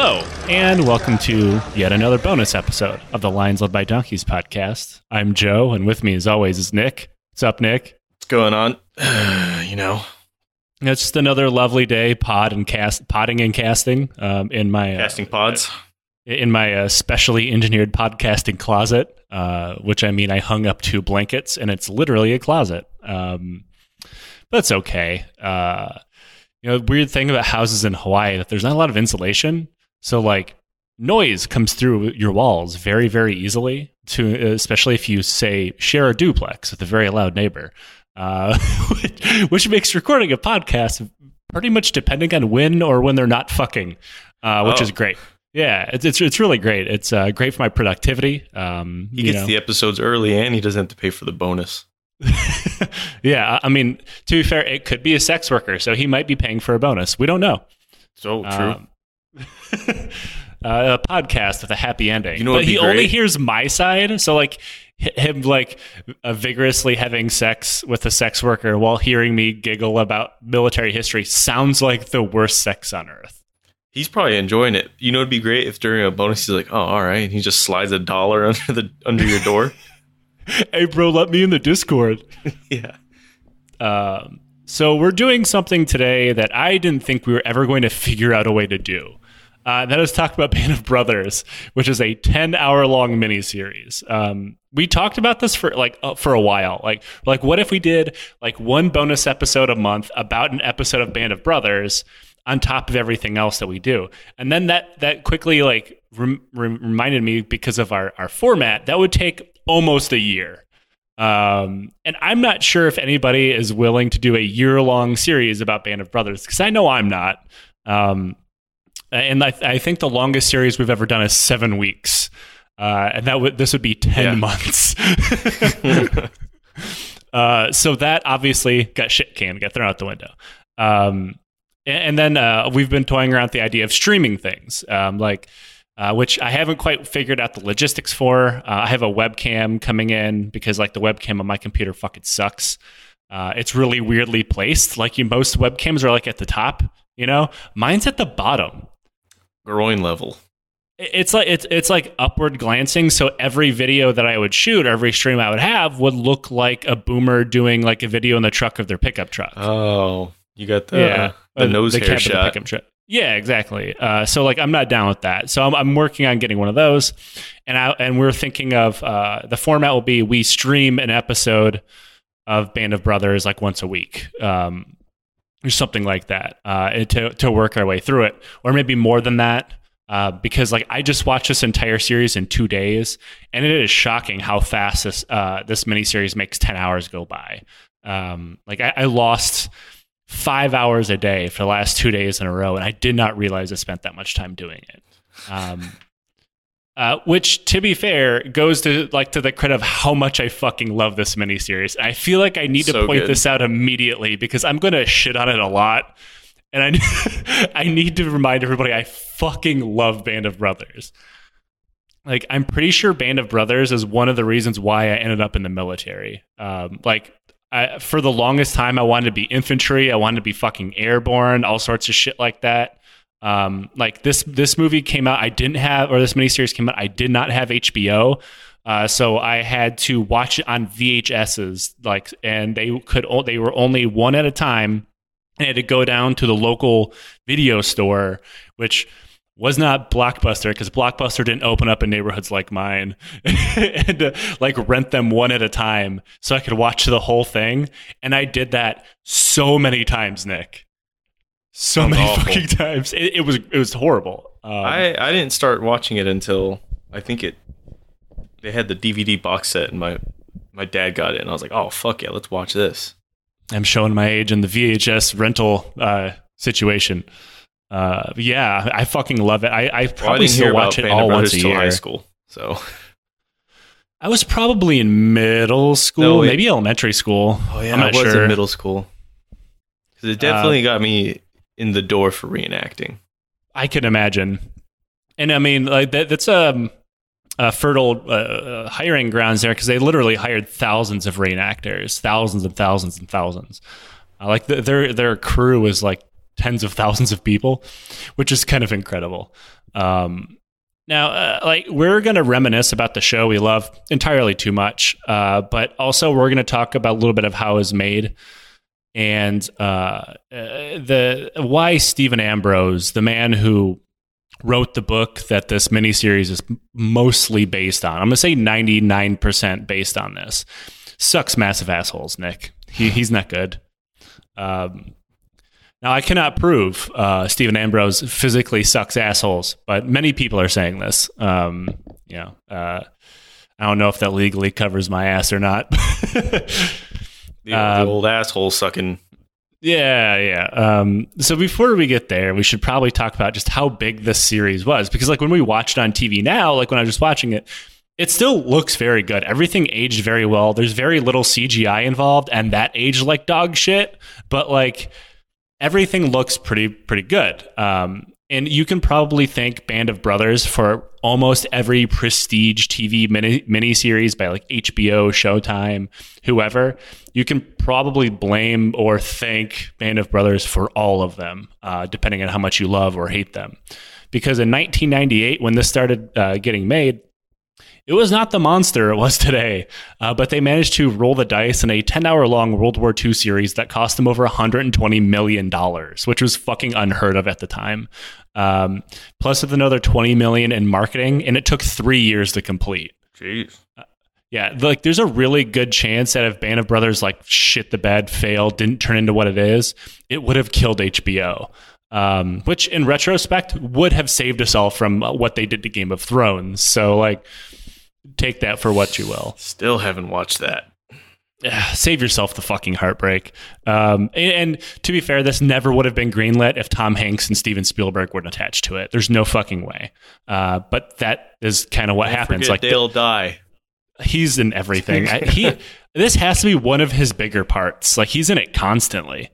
Hello, and welcome to yet another bonus episode of the Lions Led by Donkeys podcast. I'm Joe, and with me, as always, is Nick. What's up, Nick? What's going on? It's just another lovely day, potting and casting in my casting pods in my specially engineered podcasting closet. Which I mean, I hung up 2 blankets, and it's literally a closet. But it's okay. Weird thing about houses in Hawaii that there's not a lot of insulation, so like noise comes through your walls very, very easily. Especially if you say share a duplex with a very loud neighbor, which makes recording a podcast pretty much depending on when they're not fucking, which is great. Yeah, it's really great. It's great for my productivity. He gets the episodes early, and he doesn't have to pay for the bonus. Yeah, I mean, to be fair, it could be a sex worker, so he might be paying for a bonus. We don't know. So true. A podcast with a happy ending. You know, but he only hears my side, so like him like vigorously having sex with a sex worker while hearing me giggle about military history sounds like the worst sex on earth. He's probably enjoying it. You know, it'd be great if during a bonus he's like, "Oh, all right," and he just slides $1 under your door. Hey, bro, let me in the Discord. Yeah. So we're doing something today that I didn't think we were ever going to figure out a way to do. That is talk about Band of Brothers, which is a 10-hour-long miniseries. We talked about this for a while. Like, what if we did like one bonus episode a month about an episode of Band of Brothers on top of everything else that we do? And then that quickly like reminded me, because of our format, that would take almost a year. And I'm not sure if anybody is willing to do a year-long series about Band of Brothers, because I know I'm not. And I think the longest series we've ever done is 7 weeks. And this would be 10 months. So that obviously got thrown out the window. And then we've been toying around with the idea of streaming things, which I haven't quite figured out the logistics for. I have a webcam coming in because like the webcam on my computer fucking sucks. It's really weirdly placed. Like most webcams are like at the top, you know? Mine's at the bottom. Groin level. It's like upward glancing, so every video that I would shoot, or every stream I would have, would look like a boomer doing like a video in the truck of their pickup truck. Oh, you got the nose hair shot. Yeah, exactly. So like I'm not down with that. So I'm working on getting one of those, and we're thinking of the format will be we stream an episode of Band of Brothers like once a week. Or something like that, to work our way through it, or maybe more than that, because like I just watched this entire series in 2 days, and it is shocking how fast this miniseries makes 10 hours go by. I lost 5 hours a day for the last 2 days in a row, and I did not realize I spent that much time doing it. Which, to be fair, goes to the credit of how much I fucking love this miniseries. I feel like I need to point this out immediately, because I'm going to shit on it a lot. And I need to remind everybody I fucking love Band of Brothers. Like, I'm pretty sure Band of Brothers is one of the reasons why I ended up in the military. For the longest time, I wanted to be infantry. I wanted to be fucking airborne, all sorts of shit like that. This movie came out, this miniseries came out, I did not have HBO, so I had to watch it on VHSs, and they were only one at a time. I had to go down to the local video store, which was not Blockbuster, because Blockbuster didn't open up in neighborhoods like mine, and rent them one at a time so I could watch the whole thing. And I did that so many times, Nick. So many fucking times. It was horrible. I didn't start watching it until I think they had the DVD box set, and my dad got it, and I was like, oh fuck yeah, let's watch this. I'm showing my age in the VHS rental situation. Yeah, I fucking love it. I probably still watch it all once a year. High school, so I was probably in middle school, maybe elementary school. Oh yeah, I was in middle school. Because it definitely got me in the door for reenacting. I can imagine. And I mean, like that's a fertile hiring grounds there, because they literally hired thousands of reenactors, thousands and thousands and thousands. Their crew was like tens of thousands of people, which is kind of incredible. Now, like, we're going to reminisce about the show we love entirely too much, but also we're going to talk about a little bit of how it was made and why Stephen Ambrose, the man who wrote the book that this miniseries is mostly based on, I'm going to say 99% based on this, sucks massive assholes, Nick. He's not good. Now, I cannot prove Stephen Ambrose physically sucks assholes, but many people are saying this. I don't know if that legally covers my ass or not. The old asshole sucking. Yeah. So before we get there, we should probably talk about just how big this series was. Because like when we watch it on TV now, like when I was just watching it, it still looks very good. Everything aged very well. There's very little CGI involved, and that aged like dog shit. But like everything looks pretty good. And you can probably thank Band of Brothers for almost every prestige TV miniseries by like HBO, Showtime, whoever. You can probably blame or thank Band of Brothers for all of them, depending on how much you love or hate them. Because in 1998, when this started getting made, it was not the monster it was today, but they managed to roll the dice in a 10-hour-long World War II series that cost them over $120 million, which was fucking unheard of at the time. Plus with another $20 million in marketing, and it took 3 years to complete. Jeez. Yeah, like there's a really good chance that if Band of Brothers like shit the bed, failed, didn't turn into what it is, it would have killed HBO. Which in retrospect would have saved us all from what they did to Game of Thrones. So like, take that for what you will. Still haven't watched that. Save yourself the fucking heartbreak. And to be fair, this never would have been greenlit if Tom Hanks and Steven Spielberg weren't attached to it. There's no fucking way. But that is kind of what happens. Like they'll die. He's in everything. This has to be one of his bigger parts. Like he's in it constantly.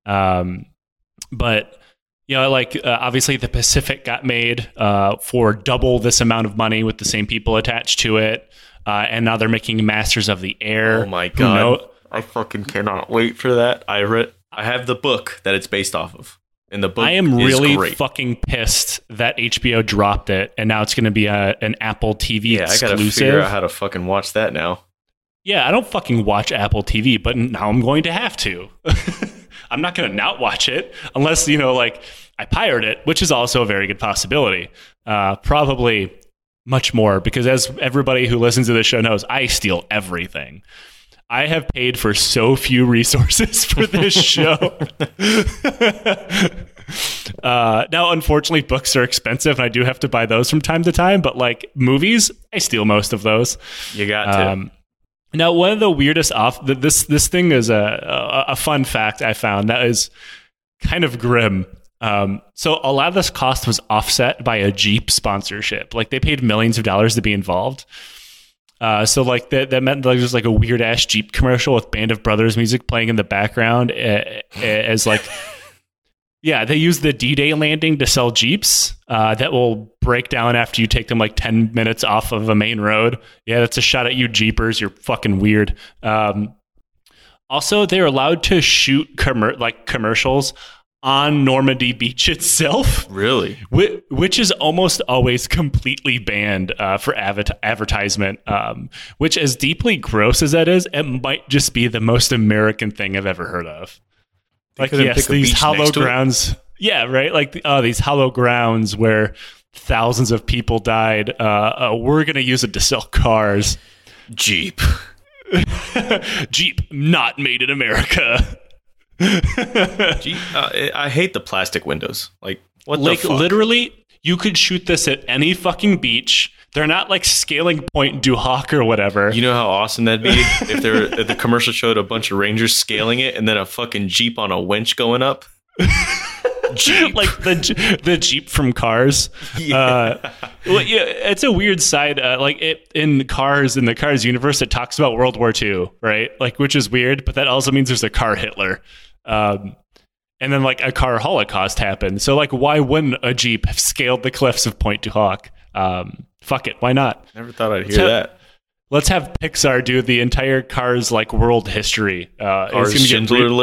But you know, like obviously the Pacific got made for double this amount of money with the same people attached to it. And now they're making Masters of the Air. Oh my God. I fucking cannot wait for that. I have the book that it's based off of. And the book I am really great. Fucking pissed that HBO dropped it and now it's going to be an Apple TV exclusive. I gotta figure out how to fucking watch that now. Yeah, I don't fucking watch Apple TV, but now I'm going to have to. I'm not going to not watch it unless, you know, like I pirate it, which is also a very good possibility. Probably much more because as everybody who listens to this show knows, I steal everything. I have paid for so few resources for this show. Now, unfortunately, books are expensive and I do have to buy those from time to time, but like movies, I steal most of those. You got to. Now, one of the weirdest this thing is a fun fact I found that is kind of grim. So a lot of this cost was offset by a Jeep sponsorship. Like they paid millions of dollars to be involved. So like that meant like there's like a weird ass Jeep commercial with Band of Brothers music playing in the background as like, yeah, they use the D-Day landing to sell Jeeps that will break down after you take them like 10 minutes off of a main road. Yeah, that's a shot at you Jeepers. You're fucking weird. Also, they're allowed to shoot commercials on Normandy Beach itself. Really? Which is almost always completely banned for advertisement, which as deeply gross as that is, it might just be the most American thing I've ever heard of. Like, yes, these hollow grounds. Yeah, right? Like, these hollow grounds where thousands of people died. We're going to use it to sell cars. Jeep. Jeep, not made in America. Jeep, I hate the plastic windows. Like, what the fuck? Literally, you could shoot this at any fucking beach. They're not like scaling Point du Hoc or whatever. You know how awesome that'd be if the commercial showed a bunch of Rangers scaling it and then a fucking Jeep on a winch going up? Jeep. Like the Jeep from Cars. Yeah. Well, yeah, it's a weird side. Like in the Cars universe, it talks about World War II, right? Like, which is weird, but that also means there's a car Hitler. And then like a car Holocaust happened. So like, why wouldn't a Jeep have scaled the cliffs of Point du Hoc? Fuck it, why not? Never thought I'd hear that. Let's have Pixar do the entire Cars like world history. Cars Schindler List.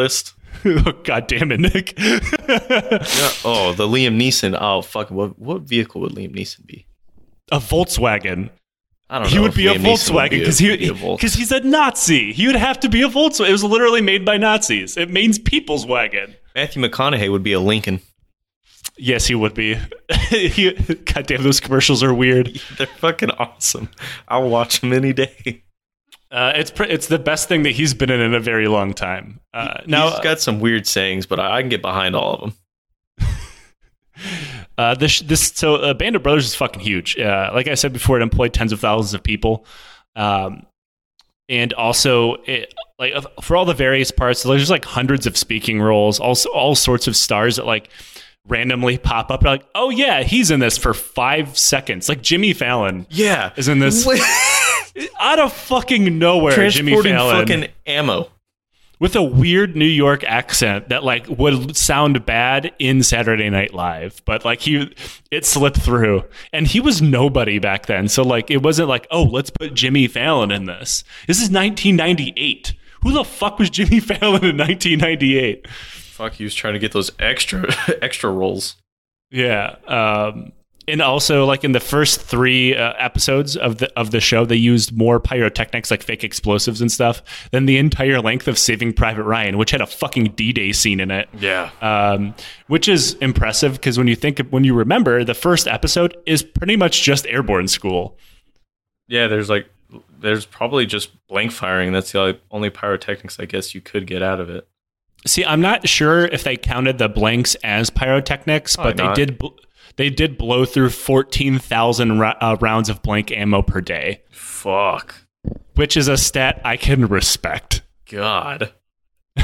Oh, God damn it, Nick. Yeah. Oh, the Liam Neeson. Oh, fuck. What vehicle would Liam Neeson be? A Volkswagen. I don't know. He would be a Volkswagen because he's a Nazi. He would have to be a Volkswagen. It was literally made by Nazis. It means people's wagon. Matthew McConaughey would be a Lincoln. Yes, he would be. God damn, those commercials are weird. They're fucking awesome. I'll watch them any day. It's the best thing that he's been in a very long time. Now he's got some weird sayings, but I can get behind all of them. Band of Brothers is fucking huge. Like I said before, it employed tens of thousands of people, and also for all the various parts, there's like hundreds of speaking roles, also all sorts of stars that like randomly pop up. Like, oh yeah, he's in this for 5 seconds. Like Jimmy Fallon, is in this out of fucking nowhere. Transporting Jimmy Fallon fucking ammo. With a weird New York accent that like would sound bad in Saturday Night Live, but like it slipped through, and he was nobody back then. So like it wasn't like, oh, let's put Jimmy Fallon in this. This is 1998. Who the fuck was Jimmy Fallon in 1998? Fuck, he was trying to get those extra roles. Yeah. And also, like in the first 3 episodes of the show, they used more pyrotechnics, like fake explosives and stuff, than the entire length of Saving Private Ryan, which had a fucking D-Day scene in it. Yeah, which is impressive because when you remember, the first episode is pretty much just airborne school. Yeah, there's probably just blank firing. That's the only pyrotechnics I guess you could get out of it. See, I'm not sure if they counted the blanks as pyrotechnics, but they did. They did blow through 14,000 rounds of blank ammo per day. Fuck. Which is a stat I can respect. God. I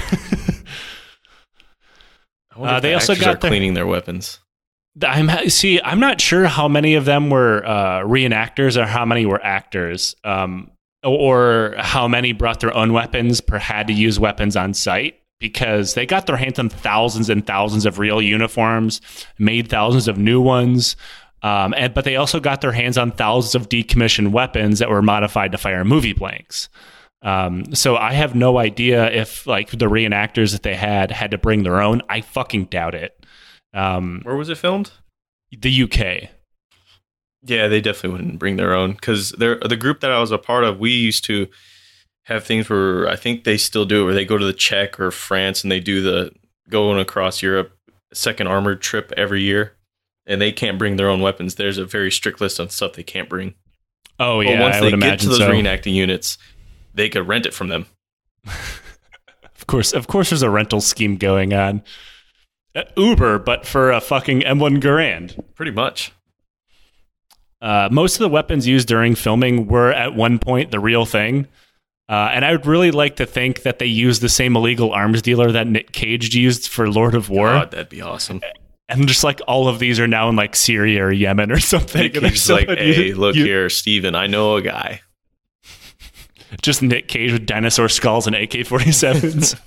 wonder if they also got cleaning their weapons. I'm not sure how many of them were reenactors or how many were actors, or how many brought their own weapons or had to use weapons on site. Because they got their hands on thousands and thousands of real uniforms, made thousands of new ones, but they also got their hands on thousands of decommissioned weapons that were modified to fire movie blanks. So I have no idea if like the reenactors that they had to bring their own. I fucking doubt it. Where was it filmed? The UK. Yeah, they definitely wouldn't bring their own because the group that I was a part of, we used to have things where I think they still do it where they go to the Czech or France and they do the going across Europe second armored trip every year, and they can't bring their own weapons. There's a very strict list of stuff they can't bring. Oh yeah, but once they get to those so. reenacting units, they could rent it from them. Of course, there's a rental scheme going on. Uber, but for a fucking M1 Garand. Pretty much. Most of the weapons used during filming were at one point the real thing. And I would really like to think that they used the same illegal arms dealer that Nick Cage used for Lord of War. God, that'd be awesome. And just like all of these are now in like Syria or Yemen or something. Nick Cage's like, hey, look here, Steven, I know a guy. Just Nick Cage with dinosaur skulls and AK-47s.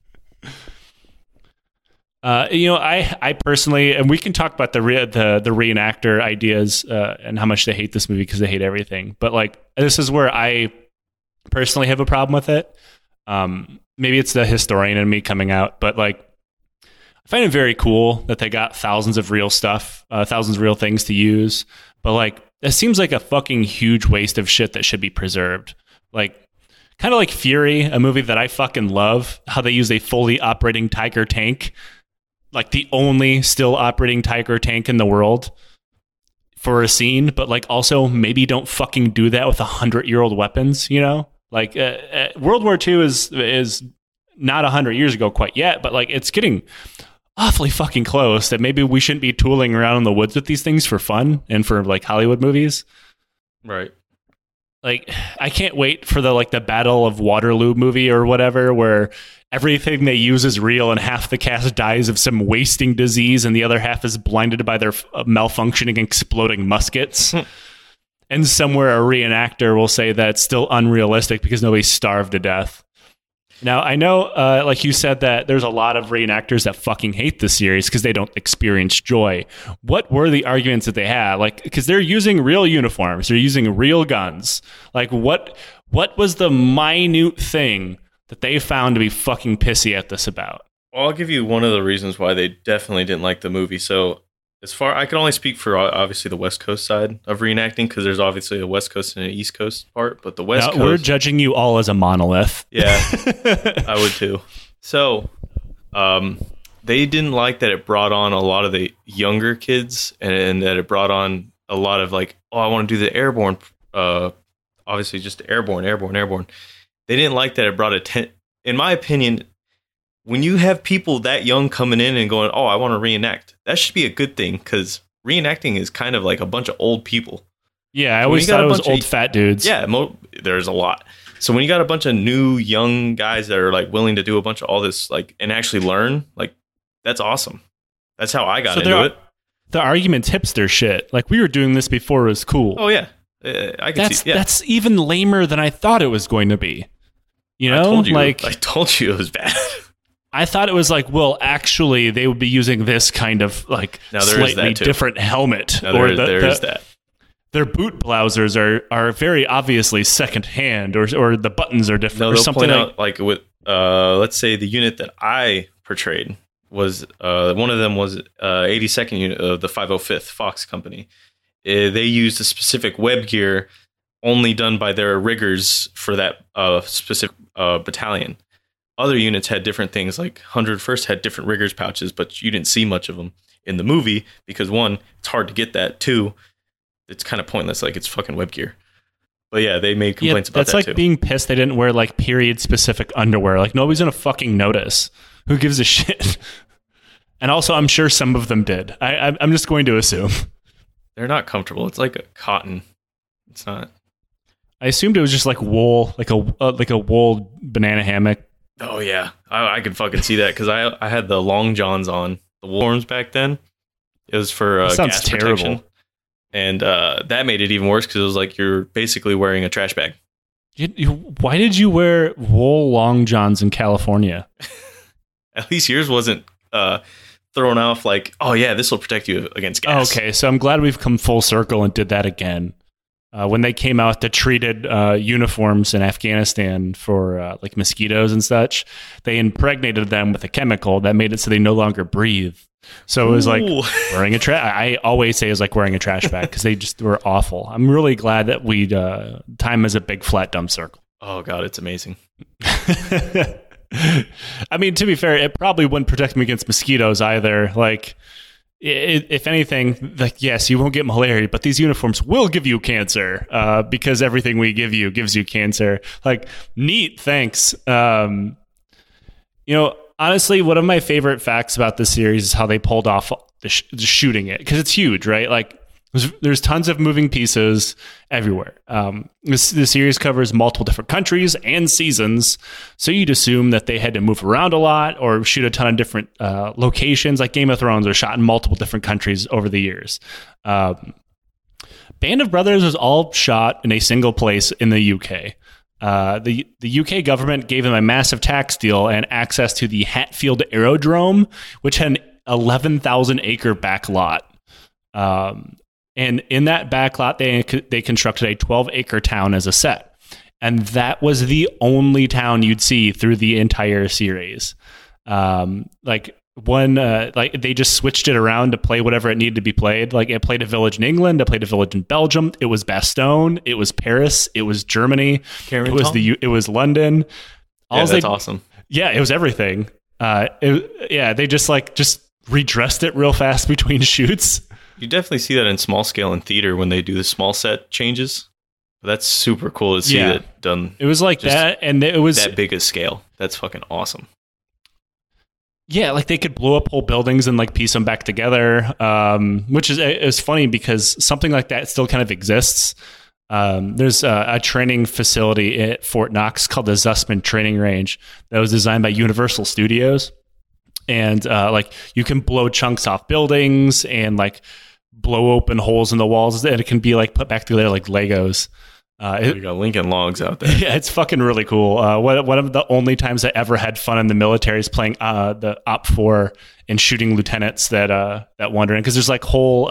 I personally, and we can talk about the reenactor ideas and how much they hate this movie because they hate everything. But like, this is where I personally have a problem with it. Maybe it's the historian in me coming out, but like, I find it very cool that they got thousands of real stuff, thousands of real things to use. But like, it seems like a fucking huge waste of shit that should be preserved. Like, kind of like Fury, a movie that I fucking love, how they use a fully operating Tiger tank, like the only still operating Tiger tank in the world for a scene, but like also maybe don't fucking do that with 100-year-old weapons, you know? Like World War II is not 100 years ago quite yet, but like it's getting awfully fucking close that maybe we shouldn't be tooling around in the woods with these things for fun and for like Hollywood movies. Right. Like, I can't wait for the Battle of Waterloo movie or whatever, where everything they use is real and half the cast dies of some wasting disease and the other half is blinded by their malfunctioning, exploding muskets. And somewhere a reenactor will say that it's still unrealistic because nobody starved to death. Now, I know, like you said, that there's a lot of reenactors that fucking hate the series because they don't experience joy. What were the arguments that they had? Like, because they're using real uniforms, they're using real guns. Like, what was the minute thing that they found to be fucking pissy at this about? Well, I'll give you one of the reasons why they definitely didn't like the movie. So, I can only speak for obviously the West Coast side of reenacting because there's obviously a West Coast and an East Coast part, but the West Coast. We're judging you all as a monolith. Yeah, I would too. So, they didn't like that it brought on a lot of the younger kids and that it brought on a lot of like, oh, I want to do the airborne, obviously just airborne. They didn't like that it brought in my opinion, when you have people that young coming in and going, oh, I want to reenact, that should be a good thing because reenacting is kind of like a bunch of old people. Yeah, I always thought it was old fat dudes. Yeah, there's a lot. So when you got a bunch of new young guys that are like willing to do a bunch of all this like and actually learn, like that's awesome. That's how I got into it. The argument's hipster shit. Like we were doing this before it was cool. Oh yeah, I can see. Yeah. That's even lamer than I thought it was going to be. You know, I told you it was bad. I thought it was like, well, actually, they would be using this kind of like slightly different helmet. There is that. Their boot blousers are very obviously secondhand, or the buttons are different, or something like with let's say the unit that I portrayed was one of them was 82nd unit of the 505th Fox Company. They used a specific web gear only done by their riggers for that specific battalion. Other units had different things, like 101st had different riggers pouches, but you didn't see much of them in the movie because one, it's hard to get that. Two, it's kind of pointless, like it's fucking web gear. But yeah, they made complaints about that too. That's like being pissed they didn't wear like period specific underwear. Like nobody's gonna fucking notice. Who gives a shit? And also, I'm sure some of them did. I'm just going to assume they're not comfortable. It's like a cotton. It's not. I assumed it was just like wool, like a wool banana hammock. Oh yeah, I could fucking see that because I had the long johns on the wool forms back then. It was for gas protection, and that made it even worse because it was like you're basically wearing a trash bag. Why did you wear wool long johns in California? At least yours wasn't thrown off like, oh yeah, this will protect you against gas. Okay, so I'm glad we've come full circle and did that again. When they came out the treated uniforms in Afghanistan for like mosquitoes and such, they impregnated them with a chemical that made it so they no longer breathe. So it was like wearing I always say it was like wearing a trash bag because they just were awful. I'm really glad that we time is a big flat dump circle. Oh God, it's amazing. I mean, to be fair, it probably wouldn't protect me against mosquitoes either. Like, if anything, like, yes, you won't get malaria, but these uniforms will give you cancer because everything we give you gives you cancer. Like, neat, thanks. You know, honestly, one of my favorite facts about this series is how they pulled off shooting it because it's huge, right? Like, there's tons of moving pieces everywhere. The series covers multiple different countries and seasons, so you'd assume that they had to move around a lot or shoot a ton of different locations. Like Game of Thrones are shot in multiple different countries over the years. Band of Brothers was all shot in a single place in the UK. The UK government gave them a massive tax deal and access to the Hatfield Aerodrome, which had an 11,000 acre back lot. And in that backlot, they constructed a 12-acre town as a set. And that was the only town you'd see through the entire series. Like they just switched it around to play whatever it needed to be played. Like it played a village in England, it played a village in Belgium, it was Bastogne, it was Paris, it was Germany, it was London. That's awesome. Yeah, it was everything. They just redressed it real fast between shoots. You definitely see that in small scale in theater when they do the small set changes. That's super cool to see that done. It was like that, and it was that big a scale. That's fucking awesome. Yeah, like they could blow up whole buildings and like piece them back together, which is funny because something like that still kind of exists. There's a training facility at Fort Knox called the Zussman Training Range that was designed by Universal Studios. And like you can blow chunks off buildings and like blow open holes in the walls, and it can be like put back together like Legos. You got Lincoln Logs out there. Yeah, it's fucking really cool. One of the only times I ever had fun in the military is playing the OPFOR and shooting lieutenants that wander in, because there's like whole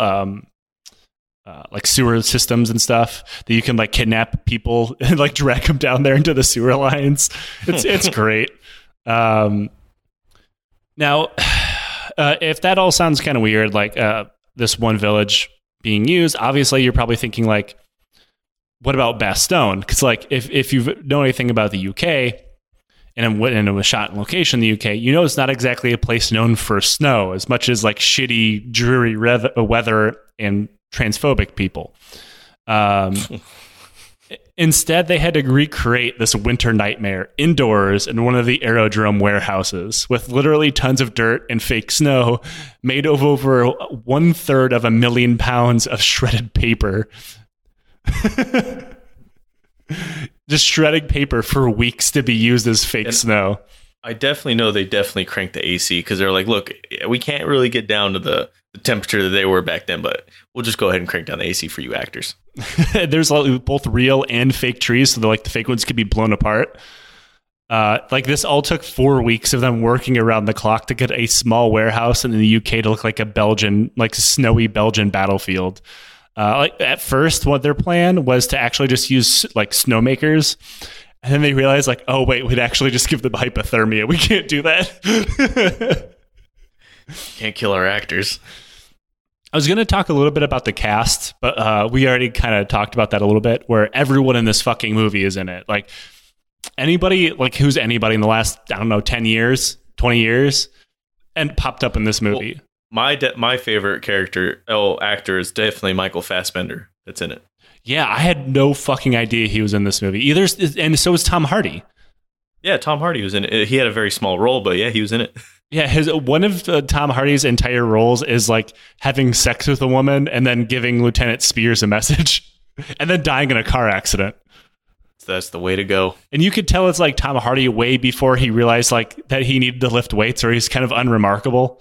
like sewer systems and stuff that you can like kidnap people and like drag them down there into the sewer lines. It's great. Now, if that all sounds kind of weird, like this one village being used, obviously you're probably thinking like, what about Bastogne? Because like if you know anything about the UK and it was shot in location in the UK, you know it's not exactly a place known for snow as much as like shitty, dreary weather and transphobic people. Instead, they had to recreate this winter nightmare indoors in one of the aerodrome warehouses with literally tons of dirt and fake snow made of over 1/3 of 1,000,000 pounds of shredded paper. Just shredding paper for weeks to be used as fake snow. I definitely know they definitely cranked the AC because they're like, look, we can't really get down to the temperature that they were back then, but we'll just go ahead and crank down the AC for you actors. There's both real and fake trees, so the fake ones could be blown apart. Like this all took 4 weeks of them working around the clock to get a small warehouse in the UK to look like a Belgian, like snowy Belgian battlefield. Like at first, what their plan was to actually just use like snowmakers. And then they realized, like, oh, wait, we'd actually just give them hypothermia. We can't do that. Can't kill our actors. I was going to talk a little bit about the cast, but we already kind of talked about that a little bit, where everyone in this fucking movie is in it. Like, anybody, like, who's anybody in the last, I don't know, 10 years, 20 years, and popped up in this movie. Well, my favorite actor is definitely Michael Fassbender that's in it. Yeah, I had no fucking idea he was in this movie either, and so was Tom Hardy. Yeah, Tom Hardy was in it. He had a very small role, but yeah, he was in it. Yeah, one of Tom Hardy's entire roles is like having sex with a woman and then giving Lieutenant Spears a message and then dying in a car accident. That's the way to go. And you could tell it's like Tom Hardy way before he realized like that he needed to lift weights or he's kind of unremarkable.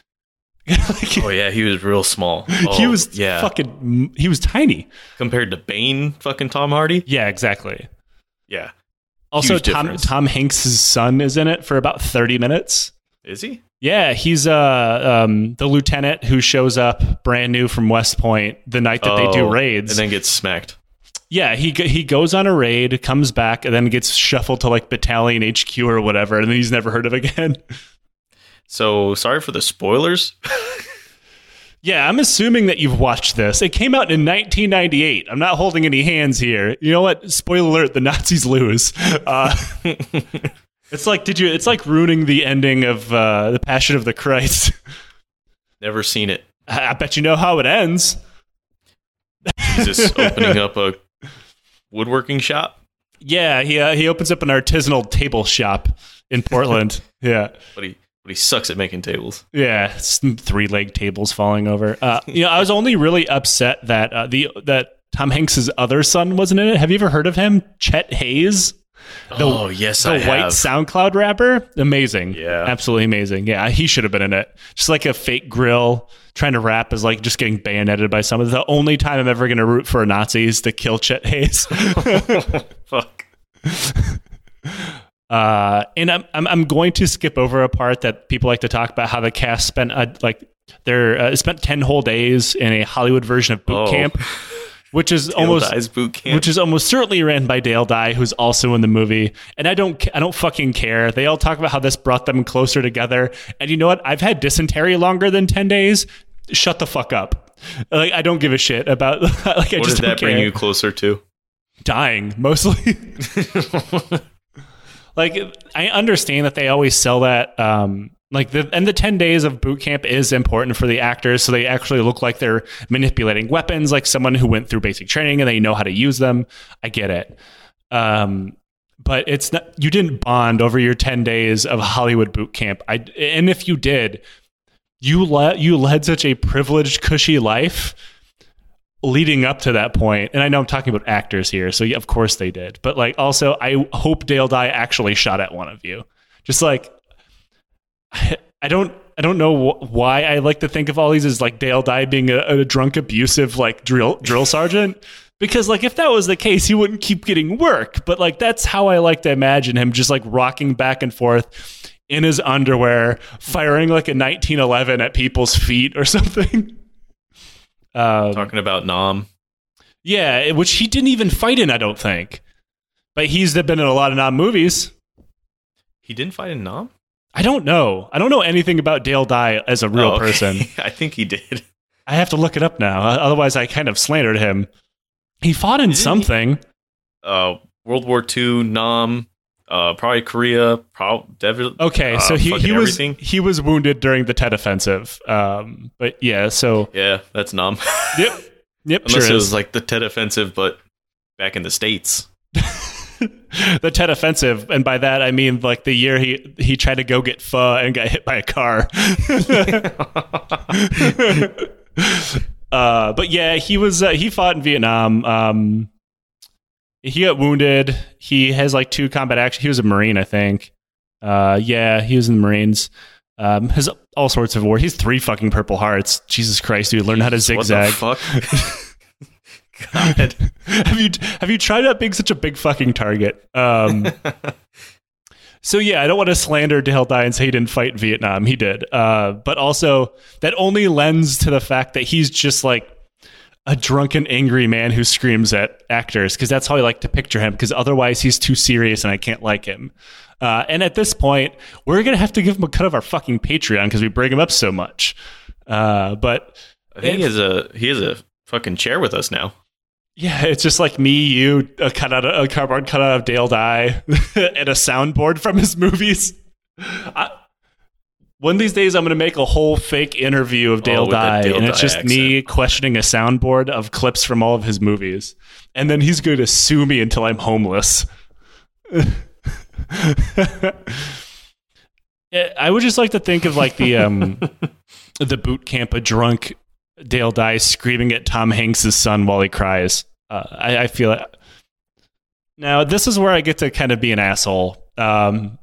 Oh yeah, he was real small. He was he was tiny compared to Bane fucking Tom Hardy. Yeah, exactly. Yeah. Also, Tom Hanks' son is in it for about 30 minutes. Is he? Yeah, he's the lieutenant who shows up brand new from West Point the night that they do raids. And then gets smacked. Yeah, he goes on a raid, comes back, and then gets shuffled to like Battalion HQ or whatever, and then he's never heard of again. So, sorry for the spoilers. Yeah, I'm assuming that you've watched this. It came out in 1998. I'm not holding any hands here. You know what? Spoiler alert, the Nazis lose. It's like ruining the ending of The Passion of the Christ. Never seen it. I bet you know how it ends. Jesus opening up a woodworking shop? Yeah, he opens up an artisanal table shop in Portland. Yeah. But he sucks at making tables. Yeah, 3-leg tables falling over. I was only really upset that that Tom Hanks' other son wasn't in it. Have you ever heard of him? Chet Hayes? Yes, I have. The white SoundCloud rapper? Amazing. Yeah. Absolutely amazing. Yeah, he should have been in it. Just like a fake grill trying to rap is like just getting bayoneted by someone. The only time I'm ever going to root for a Nazi is to kill Chet Hayes. Fuck. And I'm going to skip over a part that people like to talk about, how the cast spent spent 10 whole days in a Hollywood version of Boot Camp, which is almost certainly ran by Dale Dye, who's also in the movie. And I don't fucking care. They all talk about how this brought them closer together. And you know what? I've had dysentery longer than 10 days. Shut the fuck up. Like, I don't give a shit about. Like, what does that bring you closer to? Dying, mostly. Like, I understand that they always sell that, the 10 days of boot camp is important for the actors, so they actually look like they're manipulating weapons, like someone who went through basic training and they know how to use them. I get it. But it's not, you didn't bond over your 10 days of Hollywood boot camp. And if you did, you led such a privileged, cushy life leading up to that point. And I know I'm talking about actors here, so yeah, of course they did. But like, also, I hope Dale Dye actually shot at one of you. Just like, I don't know why I like to think of all these as like Dale Dye being a drunk, abusive like drill sergeant. Because like, if that was the case, he wouldn't keep getting work. But like, that's how I like to imagine him, just like rocking back and forth in his underwear, firing like a 1911 at people's feet or something. Talking about Nam. Yeah, which he didn't even fight in, I don't think. But he's been in a lot of Nam movies. He didn't fight in Nam? I don't know. I don't know anything about Dale Dye as a real person. I think he did. I have to look it up now. Otherwise, I kind of slandered him. He fought in something. World War II, Nam, probably Korea. Okay, so he was wounded during the Tet Offensive. But yeah, so yeah, that's Nam. Yep. Unless it was like the Tet Offensive, but back in the States. The Tet Offensive, and by that I mean like the year he tried to go get pho and got hit by a car. But yeah, he fought in Vietnam. He got wounded. He has like 2 combat action. He was a Marine, I think. Yeah, he was in the Marines. Has all sorts of war. He's 3 fucking Purple Hearts. Jesus Christ, dude! Learn how to zigzag. What the fuck? God. Have you tried out being such a big fucking target? So yeah, I don't want to slander Dale Dye and say he didn't fight in Vietnam. He did. But also that only lends to the fact that he's just like a drunken, angry man who screams at actors, because that's how I like to picture him, because otherwise he's too serious and I can't like him. And at this point, we're going to have to give him a cut of our fucking Patreon because we bring him up so much. But I think he has a fucking chair with us now. Yeah, it's just like me, you, a cardboard cutout of Dale Dye, and a soundboard from his movies. One of these days, I'm going to make a whole fake interview of Dale Dye, and it's just me questioning a soundboard of clips from all of his movies. And then he's going to sue me until I'm homeless. I would just like to think of like the boot camp of drunk Dale Dye screaming at Tom Hanks' son while he cries. I feel it. Now, this is where I get to kind of be an asshole. Some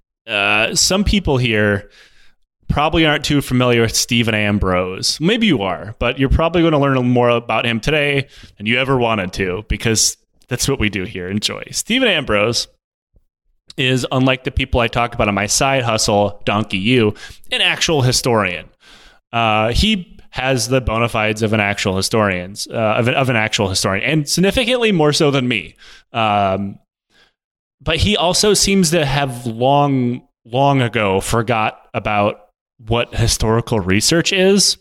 people here probably aren't too familiar with Stephen Ambrose. Maybe you are, but you're probably going to learn more about him today than you ever wanted to, because that's what we do here. Enjoy. Stephen Ambrose is, unlike the people I talk about on my side hustle, Donkey U, an actual historian. He has the bona fides of an actual historian, and significantly more so than me. But he also seems to have long ago forgot about what historical research is.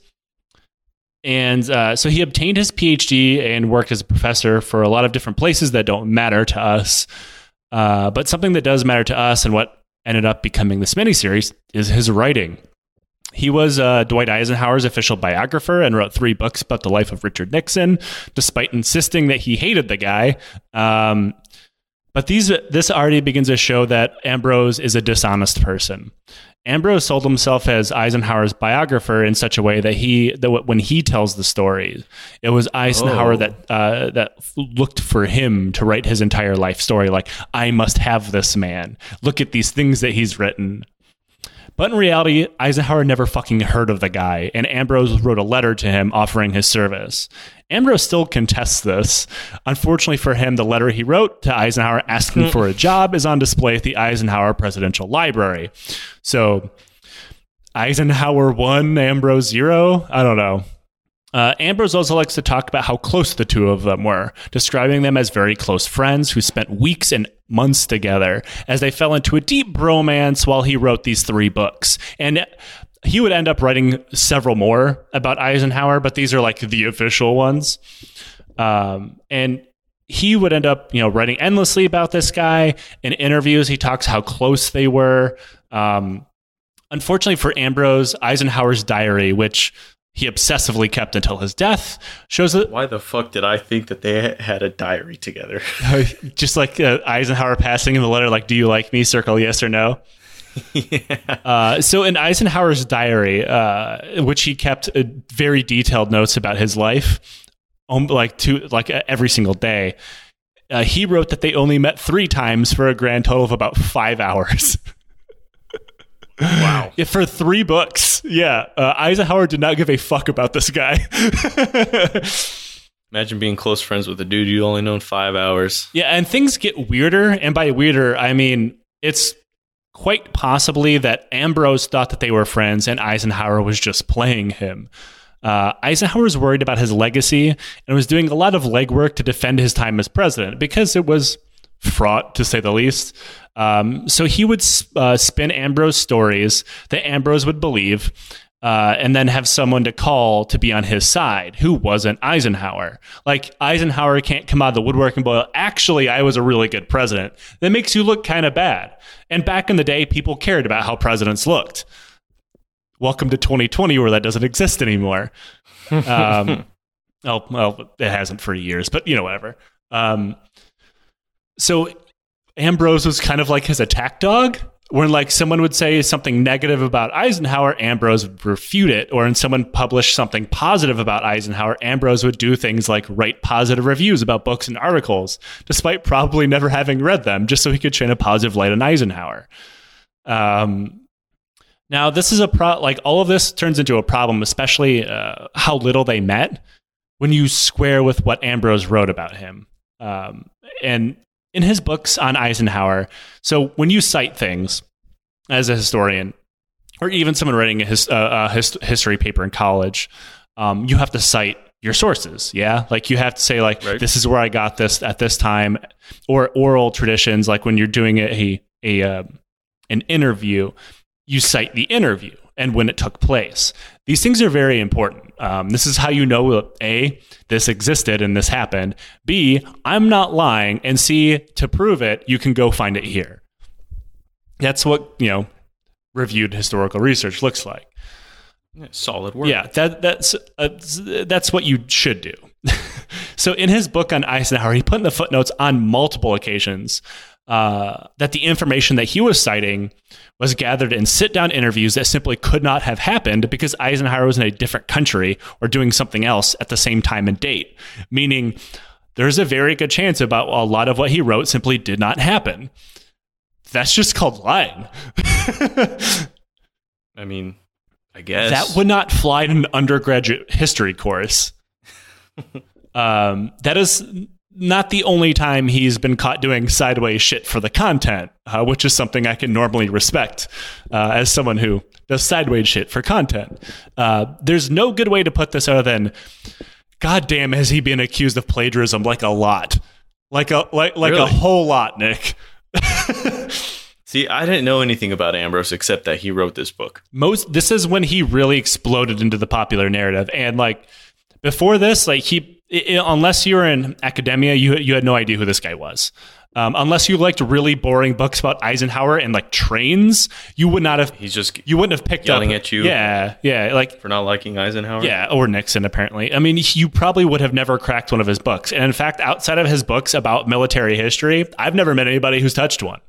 And so he obtained his PhD and worked as a professor for a lot of different places that don't matter to us. But something that does matter to us, and what ended up becoming this miniseries, is his writing. He was Dwight Eisenhower's official biographer and wrote 3 books about the life of Richard Nixon, despite insisting that he hated the guy. But this already begins to show that Ambrose is a dishonest person. Ambrose sold himself as Eisenhower's biographer in such a way that when he tells the story, it was Eisenhower that looked for him to write his entire life story. Like, I must have this man. Look at these things that he's written. But in reality, Eisenhower never fucking heard of the guy, and Ambrose wrote a letter to him offering his service. Ambrose still contests this. Unfortunately for him, the letter he wrote to Eisenhower asking for a job is on display at the Eisenhower Presidential Library. So, Eisenhower 1, Ambrose 0? I don't know. Ambrose also likes to talk about how close the two of them were, describing them as very close friends who spent weeks and months together as they fell into a deep bromance while he wrote these 3 books. And he would end up writing several more about Eisenhower, but these are like the official ones. And he would end up, writing endlessly about this guy. In interviews, he talks how close they were. Unfortunately for Ambrose, Eisenhower's diary, which he obsessively kept until his death, shows that... Why the fuck did I think that they had a diary together? Just like Eisenhower passing in the letter, like, do you like me? Circle yes or no. Yeah. So in Eisenhower's diary, which he kept very detailed notes about his life, every single day, he wrote that they only met 3 times for a grand total of about 5 hours. Wow. Yeah, for 3 books. Yeah. Eisenhower did not give a fuck about this guy. Imagine being close friends with a dude you only known 5 hours. Yeah, and things get weirder. And by weirder, I mean, it's quite possibly that Ambrose thought that they were friends and Eisenhower was just playing him. Eisenhower was worried about his legacy and was doing a lot of legwork to defend his time as president because it was fraught, to say the least. So he would spin Ambrose stories that Ambrose would believe, and then have someone to call to be on his side who wasn't Eisenhower. Like, Eisenhower can't come out of the woodwork and go, actually, I was a really good president. That makes you look kind of bad. And back in the day, people cared about how presidents looked. Welcome to 2020, where that doesn't exist anymore. Well, it hasn't for years, but whatever. So Ambrose was kind of like his attack dog, when like someone would say something negative about Eisenhower, Ambrose would refute it. Or when someone published something positive about Eisenhower, Ambrose would do things like write positive reviews about books and articles, despite probably never having read them, just so he could shine a positive light on Eisenhower. Now, this is all of this turns into a problem, especially how little they met when you square with what Ambrose wrote about him. And in his books on Eisenhower, so when you cite things as a historian, or even someone writing a history paper in college, you have to cite your sources. Yeah, like you have to say like, right, this is where I got this at this time, or oral traditions. Like when you're doing an interview, you cite the interview and when it took place. These things are very important. This is how you know, A, this existed and this happened. B, I'm not lying. And C, to prove it, you can go find it here. That's what, reviewed historical research looks like. Yeah, solid work. Yeah, that's what you should do. So in his book on Eisenhower, he put in the footnotes on multiple occasions that the information that he was citing was gathered in sit-down interviews that simply could not have happened because Eisenhower was in a different country or doing something else at the same time and date. Meaning, there's a very good chance about a lot of what he wrote simply did not happen. That's just called lying. I mean, I guess. That would not fly in an undergraduate history course. That is not the only time he's been caught doing sideways shit for the content, which is something I can normally respect as someone who does sideways shit for content. There's no good way to put this other than, God damn, has he been accused of plagiarism like a lot? Like really? A whole lot, Nick. See, I didn't know anything about Ambrose except that he wrote this book. This is when he really exploded into the popular narrative. And like before this, like unless you were in academia, you had no idea who this guy was. Unless you liked really boring books about Eisenhower and like trains, you would not have. You wouldn't have picked yelling up at you. Yeah, like for not liking Eisenhower. Yeah, or Nixon apparently. I mean, you probably would have never cracked one of his books. And in fact, outside of his books about military history, I've never met anybody who's touched one.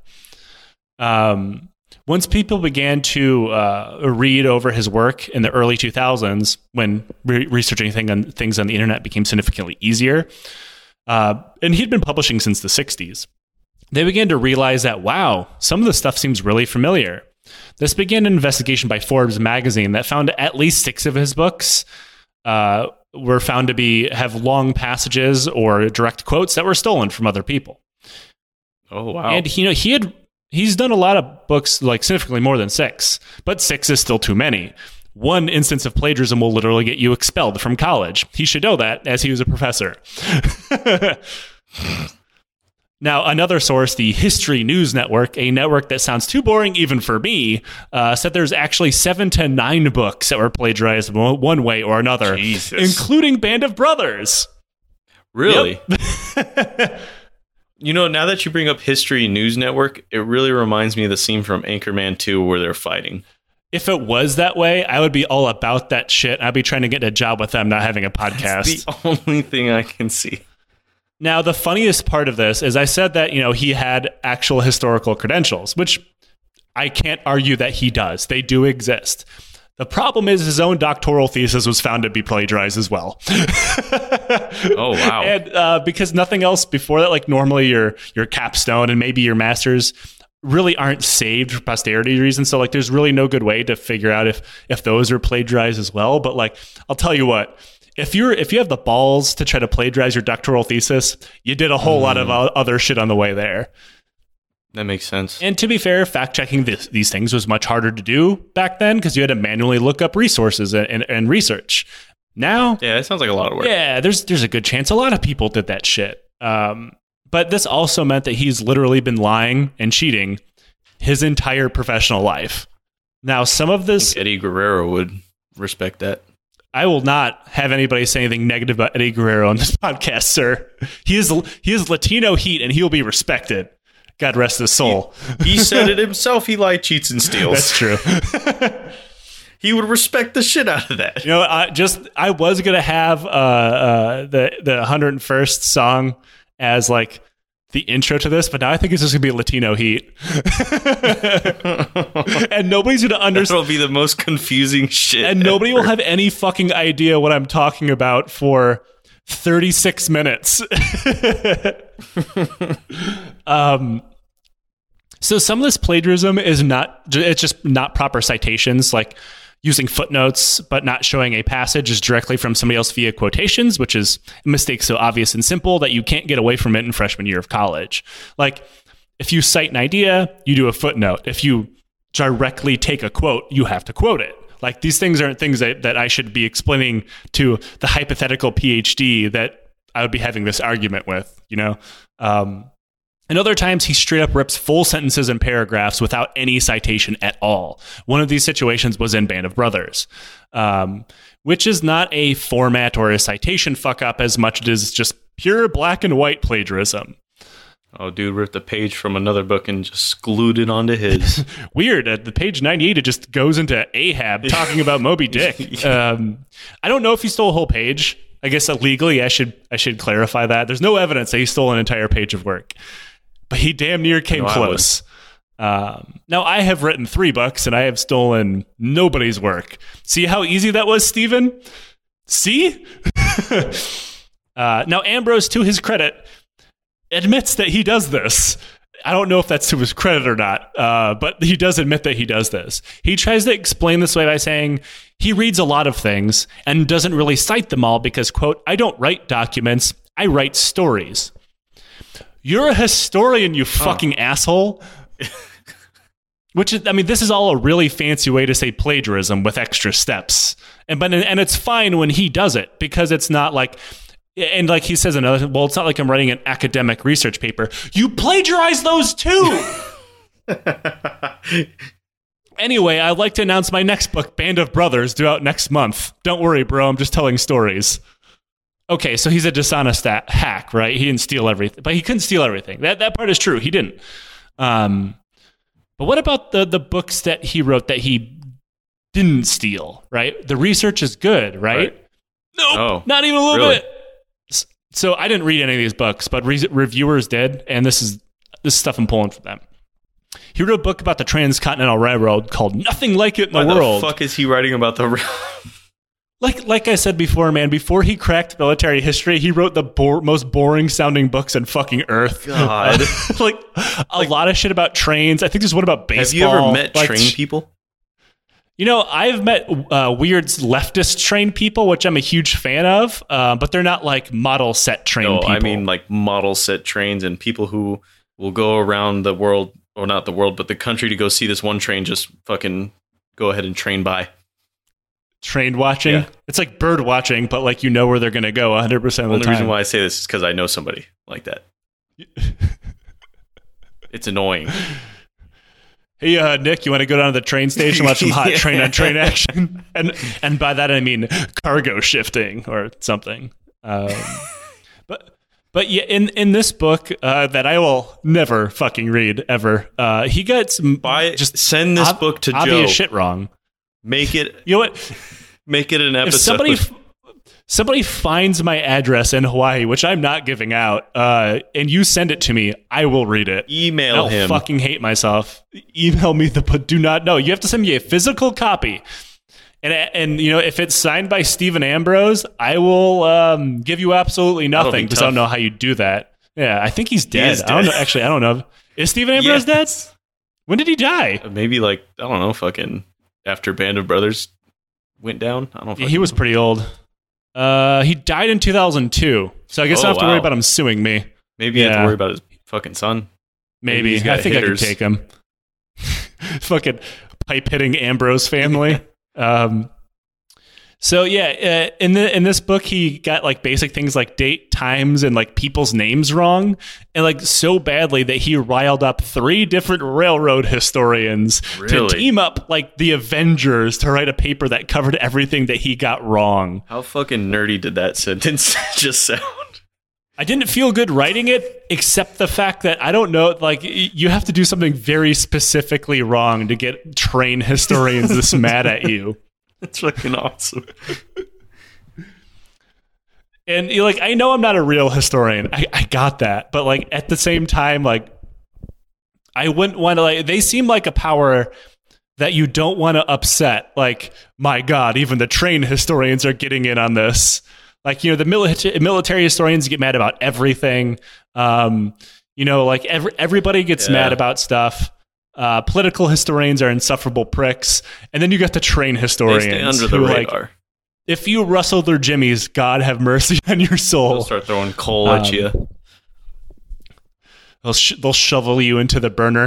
Once people began to read over his work in the early 2000s, when researching things on the internet became significantly easier, and he'd been publishing since the 60s, they began to realize that, wow, some of the stuff seems really familiar. This began an investigation by Forbes magazine that found at least 6 of his books were found to have long passages or direct quotes that were stolen from other people. Oh, wow. And he's done a lot of books, like significantly more than 6, but 6 is still too many. One instance of plagiarism will literally get you expelled from college. He should know that, as he was a professor. Now, another source, the History News Network, a network that sounds too boring even for me, said there's actually 7 to 9 books that were plagiarized one way or another, Jesus. Including Band of Brothers. Really? Yep. Now that you bring up History News Network, it really reminds me of the scene from Anchorman 2 where they're fighting. If it was that way, I would be all about that shit. I'd be trying to get a job with them, not having a podcast. That's the only thing I can see. Now, the funniest part of this is I said that, he had actual historical credentials, which I can't argue that he does. They do exist. The problem is his own doctoral thesis was found to be plagiarized as well. Oh, wow. And because nothing else before that, like normally your capstone and maybe your master's really aren't saved for posterity reasons. So like there's really no good way to figure out if those are plagiarized as well. But like, I'll tell you what, if you have the balls to try to plagiarize your doctoral thesis, you did a whole lot of other shit on the way there. That makes sense. And to be fair, fact-checking these things was much harder to do back then because you had to manually look up resources and research. Now... Yeah, that sounds like a lot of work. Yeah, there's a good chance a lot of people did that shit. But this also meant that he's literally been lying and cheating his entire professional life. Now, some of this... Eddie Guerrero would respect that. I will not have anybody say anything negative about Eddie Guerrero on this podcast, sir. He is Latino heat, and he will be respected. God rest his soul. He said it himself. He lied, cheats, and steals. That's true. He would respect the shit out of that. You know, I was gonna have the 101st song as like the intro to this, but now I think it's just gonna be Latino heat, and nobody's gonna understand. That'll be the most confusing shit, and nobody will have any fucking idea what I'm talking about for 36 minutes. So some of this plagiarism is it's just not proper citations, like using footnotes but not showing a passage is directly from somebody else via quotations, which is a mistake so obvious and simple that you can't get away from it in freshman year of college. Like, if you cite an idea, you do a footnote. If you directly take a quote, you have to quote it. Like, these things aren't things that I should be explaining to the hypothetical PhD that I would be having this argument with, you know? And other times he straight up rips full sentences and paragraphs without any citation at all. One of these situations was in Band of Brothers, which is not a format or a citation fuck up as much as it is just pure black and white plagiarism. Oh, dude ripped a page from another book and just glued it onto his. Weird. At the page 98, it just goes into Ahab talking about Moby Dick. I don't know if he stole a whole page. I guess legally, I should clarify that. There's no evidence that he stole an entire page of work. But he damn near came close. Now, I have written 3 books, and I have stolen nobody's work. See how easy that was, Stephen? See? Now, Ambrose, to his credit, admits that he does this. I don't know if that's to his credit or not, but he does admit that he does this. He tries to explain this way by saying he reads a lot of things and doesn't really cite them all because, quote, I don't write documents, I write stories. You're a historian, you fucking asshole. Which is, I mean, this is all a really fancy way to say plagiarism with extra steps. And it's fine when he does it because it's not like, and like he says another, well, it's not like I'm writing an academic research paper. You plagiarize those too. Anyway, I'd like to announce my next book, Band of Brothers, due out next month. Don't worry, bro. I'm just telling stories. Okay, so he's a dishonest hack, right? He didn't steal everything, but he couldn't steal everything. That part is true. He didn't. But what about the books that he wrote that he didn't steal, right? The research is good, right? Nope, not even a little bit. So I didn't read any of these books, but reviewers did, and this is stuff I'm pulling from them. He wrote a book about the Transcontinental Railroad called Nothing Like It in the World. What the fuck is he writing about the railroad? Like I said before, man, before he cracked military history, he wrote the most boring sounding books on fucking earth. God. like a lot of shit about trains. I think there's one about baseball. Have you ever met train people? You know, I've met weird leftist train people, which I'm a huge fan of, but they're not like model set train people. I mean like model set trains and people who will go around the world, or not the world, but the country to go see this one train, just fucking go ahead and train by. Train watching? Yeah. It's like bird watching, but like you know where they're going to go 100% of the time. The only reason why I say this is because I know somebody like that. It's annoying. Hey, Nick, you want to go down to the train station and watch some hot train on train action? And by that I mean cargo shifting or something. But yeah, in this book that I will never fucking read ever, he gets just send this book to obvious Joe. Shit wrong. Make it. You know what? Make it an episode. If somebody finds my address in Hawaii, which I'm not giving out, and you send it to me, I will read it. Email him. I'll fucking hate myself. Email me but do not know. You have to send me a physical copy. And you know, if it's signed by Stephen Ambrose, I will give you absolutely nothing because I don't know how you do that. Yeah, I think he's dead. I don't know. Actually, I don't know. Is Stephen Ambrose dead? When did he die? Maybe like, I don't know, fucking after Band of Brothers went down. I don't know. He was pretty old. He died in 2002. So I guess I don't have to worry about him suing me. Maybe you have to worry about his fucking son. Maybe. I think hitters. I can take him. Fucking pipe hitting Ambrose family. So yeah, in this book, he got like basic things like date, times, and like people's names wrong, and like so badly that he riled up 3 different railroad historians to team up like the Avengers to write a paper that covered everything that he got wrong. How fucking nerdy did that sentence just sound? I didn't feel good writing it, except the fact that I don't know, like you have to do something very specifically wrong to get train historians this mad at you. That's fucking awesome. And you're like, I know I'm not a real historian. I got that. But like at the same time, like I wouldn't want to like, they seem like a power that you don't want to upset. Like, my God, even the train historians are getting in on this. Like, you know, the military historians get mad about everything. You know, like everybody gets mad about stuff. Political historians are insufferable pricks, and then you got the train historians. They stay under the radar. Like, if you rustle their jimmies, God have mercy on your soul. They'll start throwing coal at you. They'll shovel you into the burner.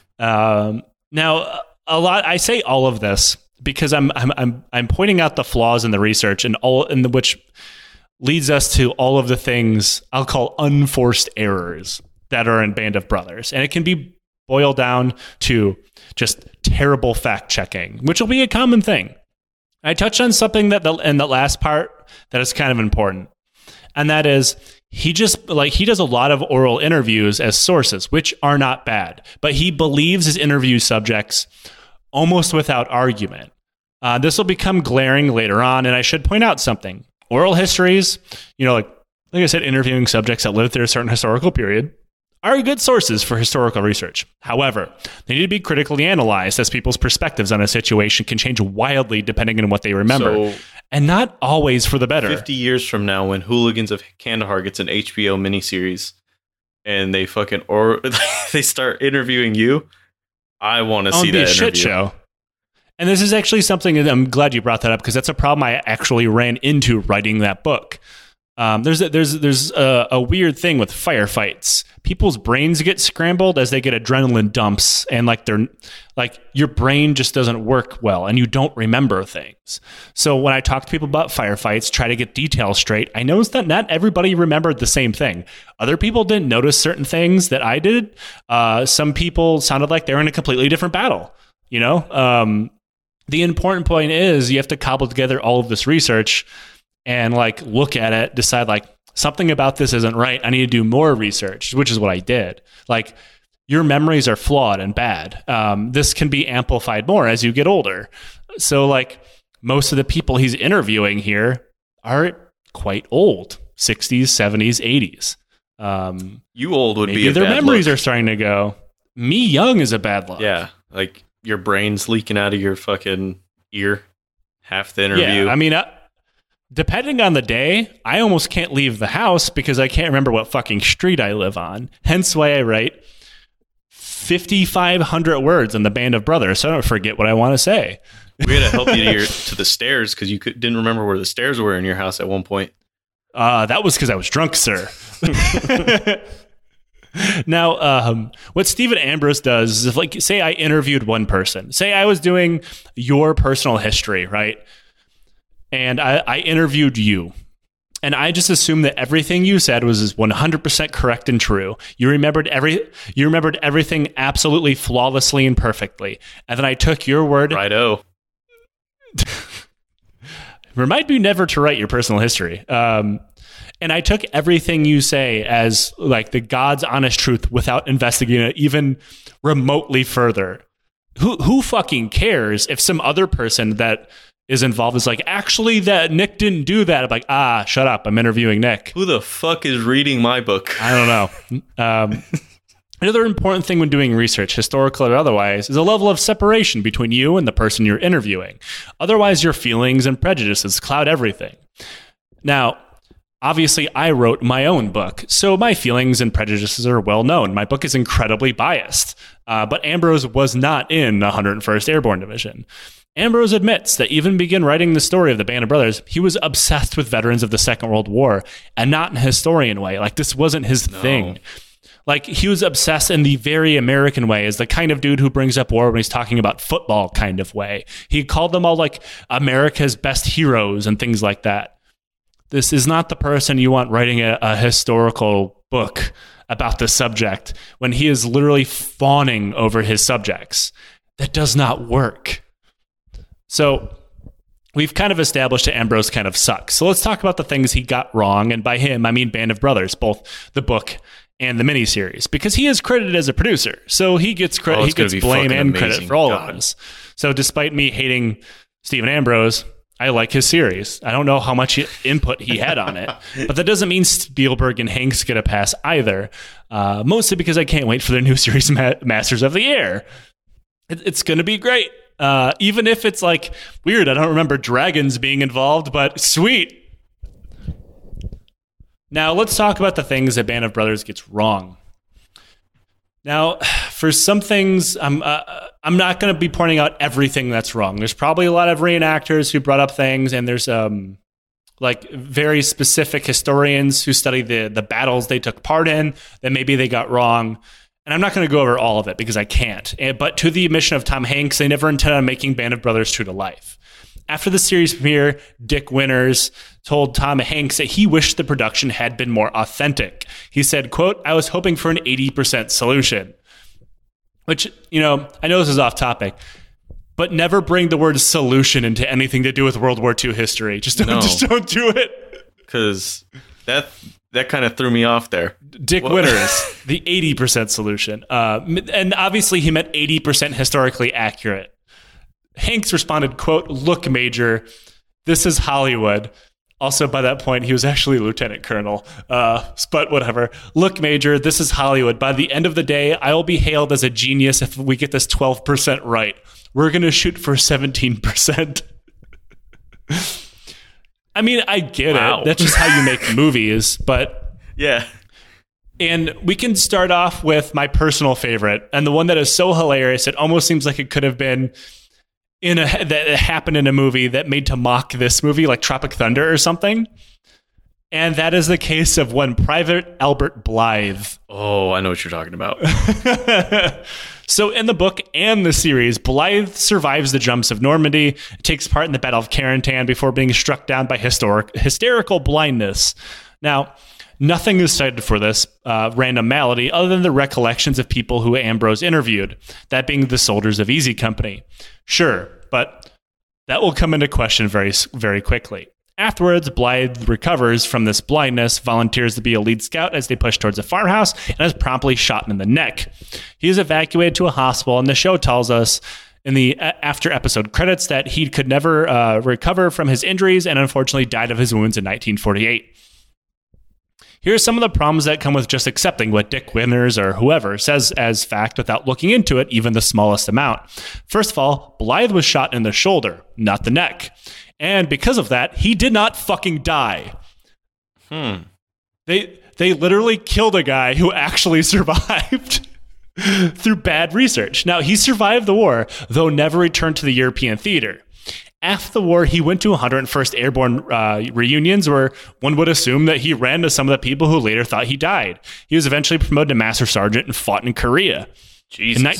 Now, a lot. I say all of this because I'm pointing out the flaws in the research and which leads us to all of the things I'll call unforced errors that are in Band of Brothers, and it can be boil down to just terrible fact checking, which will be a common thing. I touched on something that in the last part that is kind of important, and that is he does a lot of oral interviews as sources, which are not bad, but he believes his interview subjects almost without argument. This will become glaring later on, and I should point out something. Oral histories, you know, like I said, interviewing subjects that lived through a certain historical period, are good sources for historical research. However, they need to be critically analyzed as people's perspectives on a situation can change wildly depending on what they remember, and not always for the better. 50 years from now, when Hooligans of Kandahar gets an HBO miniseries and they they start interviewing you, I want to see that interview. Shit show. And this is actually something that I'm glad you brought that up, because that's a problem I actually ran into writing that book. There's a weird thing with firefights. People's brains get scrambled as they get adrenaline dumps, and your brain just doesn't work well, and you don't remember things. So when I talk to people about firefights, try to get details straight, I noticed that not everybody remembered the same thing. Other people didn't notice certain things that I did. Some people sounded like they were in a completely different battle. You know, the important point is you have to cobble together all of this research and like look at it, decide like something about this isn't right. I need to do more research, which is what I did. Like, your memories are flawed and bad. This can be amplified more as you get older. So like most of the people he's interviewing here are quite old, 60s, 70s, 80s. You old would be a their bad memories look. Are starting to go. Me young is a bad luck. Yeah, like your brain's leaking out of your fucking ear half the interview. Yeah, I mean, depending on the day, I almost can't leave the house because I can't remember what fucking street I live on. Hence why I write 5,500 words in the Band of Brothers, so I don't forget what I want to say. We had to help you to the stairs because you didn't remember where the stairs were in your house at one point. That was because I was drunk, sir. Now, what Stephen Ambrose does is, like, say I interviewed one person. Say I was doing your personal history, right? And I interviewed you. And I just assumed that everything you said was 100% correct and true. You remembered everything absolutely flawlessly and perfectly. And then I took your word. Righto. Remind me never to write your personal history. And I took everything you say as like the God's honest truth without investigating it even remotely further. Who fucking cares if some other person that is involved is like, actually, that Nick didn't do that? I'm like, shut up. I'm interviewing Nick. Who the fuck is reading my book? I don't know. Another important thing when doing research, historical or otherwise, is a level of separation between you and the person you're interviewing. Otherwise, your feelings and prejudices cloud everything. Now, obviously, I wrote my own book, so my feelings and prejudices are well known. My book is incredibly biased, but Ambrose was not in the 101st Airborne Division. Ambrose admits that even begin writing the story of the Band of Brothers, he was obsessed with veterans of the Second World War, and not in a historian way. Like, this wasn't his thing. Like, he was obsessed in the very American way, as the kind of dude who brings up war when he's talking about football kind of way. He called them all like America's best heroes and things like that. This is not the person you want writing a historical book about the subject when he is literally fawning over his subjects. That does not work. So we've kind of established that Ambrose kind of sucks. So let's talk about the things he got wrong. And by him, I mean Band of Brothers, both the book and the miniseries, because he is credited as a producer. So he gets credit, he gets blame and credit for all of this. So despite me hating Stephen Ambrose, I like his series. I don't know how much input he had on it, but that doesn't mean Spielberg and Hanks get a pass either. Mostly because I can't wait for their new series, Masters of the Air. It's going to be great. Even if it's like weird, I don't remember dragons being involved, but sweet. Now, let's talk about the things that Band of Brothers gets wrong. Now, for some things, I'm not going to be pointing out everything that's wrong. There's probably a lot of reenactors who brought up things, and there's like very specific historians who study the battles they took part in that maybe they got wrong. And I'm not going to go over all of it because I can't. But to the admission of Tom Hanks, they never intended on making Band of Brothers true to life. After the series premiere, Dick Winters told Tom Hanks that he wished the production had been more authentic. He said, quote, "I was hoping for an 80% solution." Which, I know this is off topic, but never bring the word solution into anything to do with World War II history. Just don't do it. Because that kind of threw me off there. Dick Winters, the 80% solution. And obviously he meant 80% historically accurate. Hanks responded, quote, "Look, Major, this is Hollywood." Also, by that point, he was actually lieutenant colonel. But whatever. "Look, Major, this is Hollywood. By the end of the day, I will be hailed as a genius if we get this 12% right. We're going to shoot for 17%. I mean, I get it. That's just how you make movies. But yeah. And we can start off with my personal favorite, and the one that is so hilarious, it almost seems like it could have been that happened in a movie that made to mock this movie, like Tropic Thunder or something. And that is the case of when Private Albert Blythe. Oh, I know what you're talking about. So in the book and the series, Blythe survives the jumps of Normandy, takes part in the Battle of Carentan before being struck down by hysterical blindness. Now, nothing is cited for this random malady other than the recollections of people who Ambrose interviewed, that being the soldiers of Easy Company. Sure, but that will come into question very, very quickly. Afterwards, Blythe recovers from this blindness, volunteers to be a lead scout as they push towards a farmhouse, and is promptly shot in the neck. He is evacuated to a hospital, and the show tells us in the after-episode credits that he could never recover from his injuries and unfortunately died of his wounds in 1948. Here's some of the problems that come with just accepting what Dick Winters or whoever says as fact without looking into it, even the smallest amount. First of all, Blythe was shot in the shoulder, not the neck. And because of that, he did not fucking die. They literally killed a guy who actually survived through bad research. Now, he survived the war, though never returned to the European theater. After the war, he went to 101st Airborne reunions where one would assume that he ran to some of the people who later thought he died. He was eventually promoted to Master Sergeant and fought in Korea. Jesus. In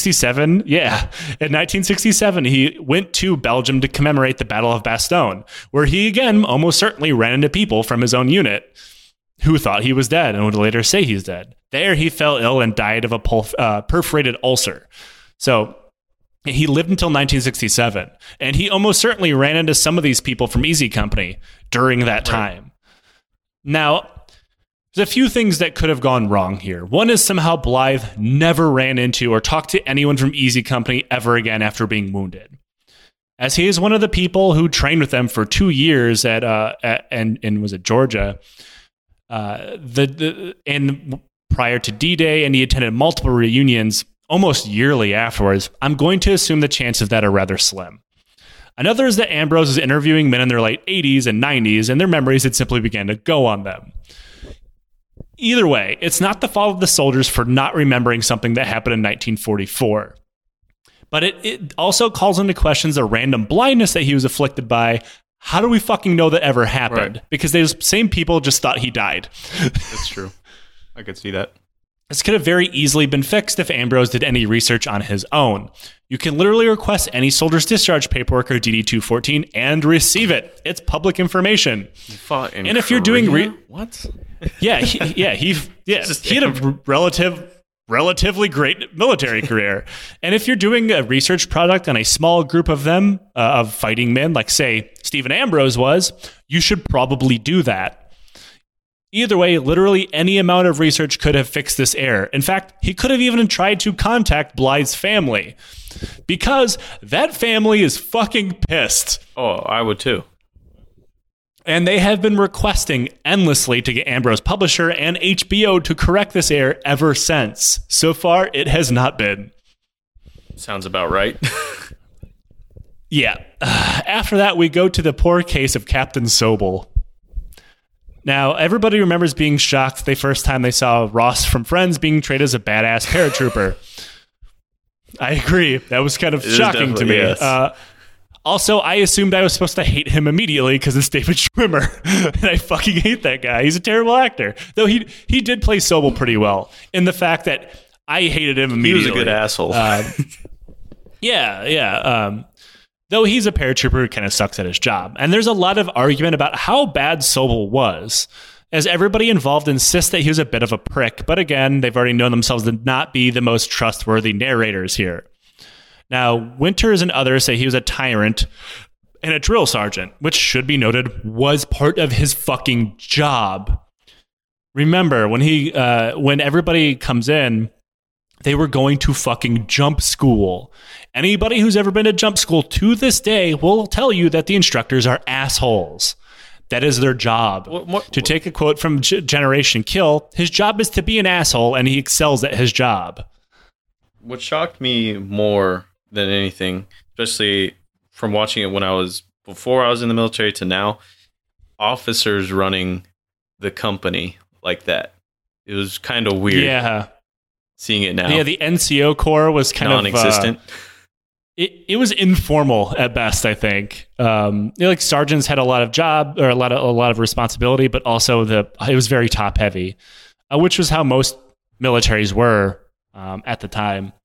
1967, he went to Belgium to commemorate the Battle of Bastogne, where he again almost certainly ran into people from his own unit who thought he was dead and would later say he's dead. There, he fell ill and died of a perforated ulcer. So he lived until 1967, and he almost certainly ran into some of these people from Easy Company during that time. Now, there's a few things that could have gone wrong here. One is somehow Blythe never ran into or talked to anyone from Easy Company ever again after being wounded, as he is one of the people who trained with them for 2 years at was it Georgia, and prior to D-Day, and he attended multiple reunions almost yearly afterwards. I'm going to assume the chances of that are rather slim. Another is that Ambrose is interviewing men in their late 80s and 90s, and their memories had simply began to go on them. Either way, it's not the fault of the soldiers for not remembering something that happened in 1944. But it also calls into questions the random blindness that he was afflicted by. How do we fucking know that ever happened? Right. Because those same people just thought he died. That's true. I could see that. This could have very easily been fixed if Ambrose did any research on his own. You can literally request any soldier's discharge paperwork or DD-214 and receive it. It's public information. He fought in and if you're doing what? He had a relatively great military career. And if you're doing a research product on a small group of them, of fighting men, like say Stephen Ambrose was, you should probably do that. Either way, literally any amount of research could have fixed this error. In fact, he could have even tried to contact Blythe's family, because that family is fucking pissed. Oh, I would too. And they have been requesting endlessly to get Ambrose publisher and HBO to correct this error ever since. So far, it has not been. Sounds about right. Yeah. After that, we go to the poor case of Captain Sobel. Now, everybody remembers being shocked the first time they saw Ross from Friends being treated as a badass paratrooper. I agree. That was kind of shocking to me. Yes. Also, I assumed I was supposed to hate him immediately because it's David Schwimmer, and I fucking hate that guy. He's a terrible actor. Though he did play Sobel pretty well in the fact that I hated him immediately. He was a good asshole. Though he's a paratrooper who kind of sucks at his job. And there's a lot of argument about how bad Sobel was, as everybody involved insists that he was a bit of a prick. But again, they've already known themselves to not be the most trustworthy narrators here. Now, Winters and others say he was a tyrant and a drill sergeant, which should be noted was part of his fucking job. Remember, when everybody comes in, they were going to fucking jump school. Anybody who's ever been to jump school to this day will tell you that the instructors are assholes. That is their job. To take a quote from Generation Kill, his job is to be an asshole, and he excels at his job. What shocked me more than anything, especially from watching it before I was in the military to now, officers running the company like that. It was kind of weird. Yeah. Seeing it now. Yeah, the NCO Corps was kind non-existent. It was informal at best, I think. Like sergeants had a lot of responsibility, but also it was very top heavy, which was how most militaries were at the time.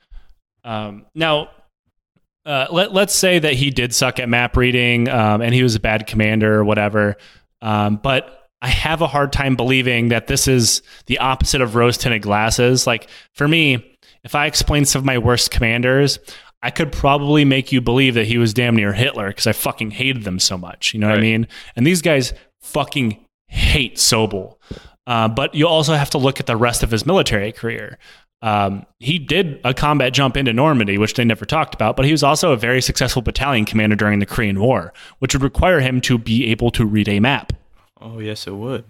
Now, let's say that he did suck at map reading and he was a bad commander or whatever, but I have a hard time believing that this is the opposite of rose-tinted glasses. Like, for me, if I explain some of my worst commanders, I could probably make you believe that he was damn near Hitler because I fucking hated them so much. You know what I mean? And these guys fucking hate Sobel. But you also have to look at the rest of his military career. He did a combat jump into Normandy, which they never talked about, but he was also a very successful battalion commander during the Korean War, which would require him to be able to read a map. Oh, yes, it would.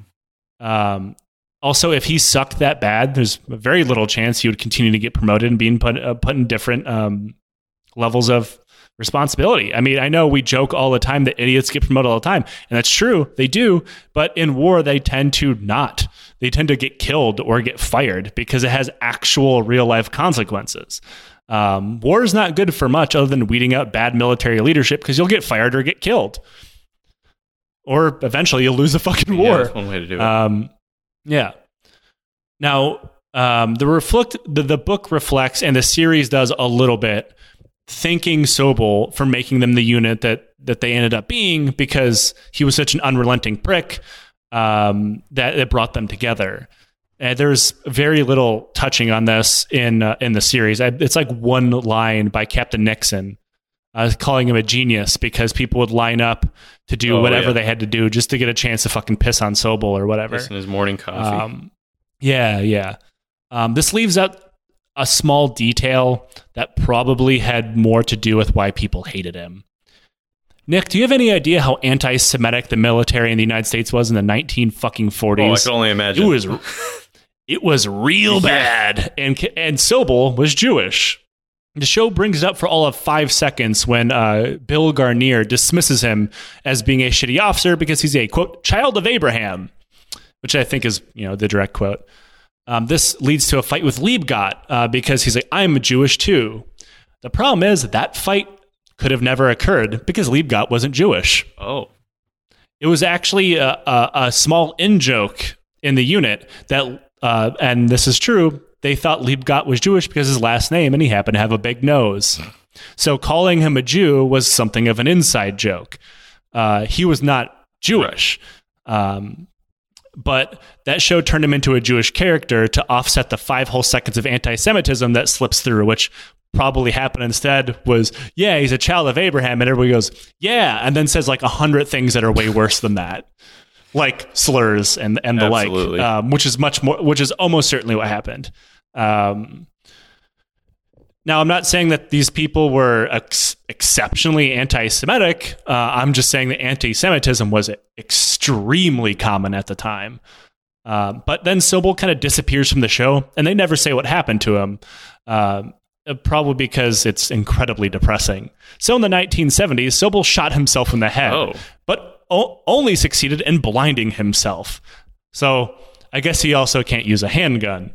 Also, if he sucked that bad, there's very little chance he would continue to get promoted and being put in different levels of responsibility. I mean, I know we joke all the time that idiots get promoted all the time, and that's true, they do, but in war, they tend to not. They tend to get killed or get fired because it has actual real-life consequences. War is not good for much other than weeding out bad military leadership because you'll get fired or get killed. Or eventually you'll lose the fucking war. Yeah, that's one way to do it. Yeah. Now, the book reflects, and the series does a little bit, thanking Sobel for making them the unit that they ended up being because he was such an unrelenting prick that it brought them together. And there's very little touching on this in the series. It's like one line by Captain Nixon. Calling him a genius because people would line up to do whatever they had to do just to get a chance to fucking piss on Sobel or whatever. Piss in his morning coffee. This leaves out a small detail that probably had more to do with why people hated him. Nick, do you have any idea how anti-Semitic the military in the United States was in the 1940s? Oh, I can only imagine. It was real bad, and Sobel was Jewish. The show brings it up for all of 5 seconds when Bill Garnier dismisses him as being a shitty officer because he's a, quote, child of Abraham, which I think is, the direct quote. This leads to a fight with Liebgott because he's like, I'm Jewish too. The problem is that fight could have never occurred because Liebgott wasn't Jewish. Oh. It was actually a small in-joke in the unit that and this is true, they thought Liebgott was Jewish because his last name, and he happened to have a big nose. So calling him a Jew was something of an inside joke. He was not Jewish. Right. But that show turned him into a Jewish character to offset the 5 whole seconds of anti-Semitism that slips through, which probably happened instead was, yeah, he's a child of Abraham. And everybody goes, yeah, and then says like 100 things that are way worse than that. Like slurs and the like, which is almost certainly what happened. Now, I'm not saying that these people were exceptionally anti-Semitic. I'm just saying that anti-Semitism was extremely common at the time. But then Sobel kind of disappears from the show, and they never say what happened to him, probably because it's incredibly depressing. So in the 1970s, Sobel shot himself in the head, but only succeeded in blinding himself. So I guess he also can't use a handgun.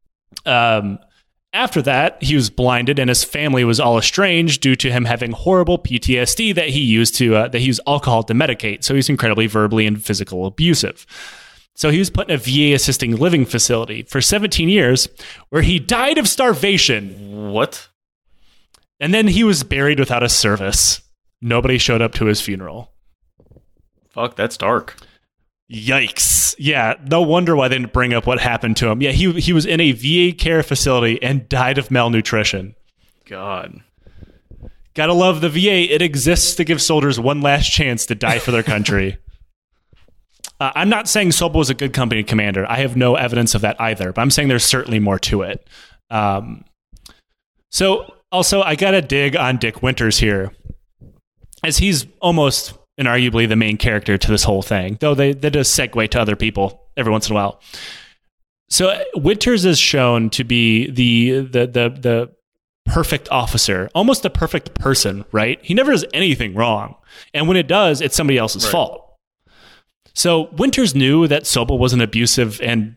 After that, he was blinded, and his family was all estranged due to him having horrible PTSD that he used alcohol to medicate. So he's incredibly verbally and physically abusive. So he was put in a VA assisting living facility for 17 years, where he died of starvation. What? And then he was buried without a service. Nobody showed up to his funeral. Fuck, that's dark. Yikes. Yeah, no wonder why they didn't bring up what happened to him. Yeah, he was in a VA care facility and died of malnutrition. God. Gotta love the VA. It exists to give soldiers one last chance to die for their country. I'm not saying Sobel was a good company commander. I have no evidence of that either, but I'm saying there's certainly more to it. So, also, I gotta dig on Dick Winters here, as he's almost and arguably the main character to this whole thing, though they just segue to other people every once in a while. So Winters is shown to be the perfect officer, almost the perfect person, right? He never does anything wrong. And when it does, it's somebody else's fault. So Winters knew that Sobel was an abusive and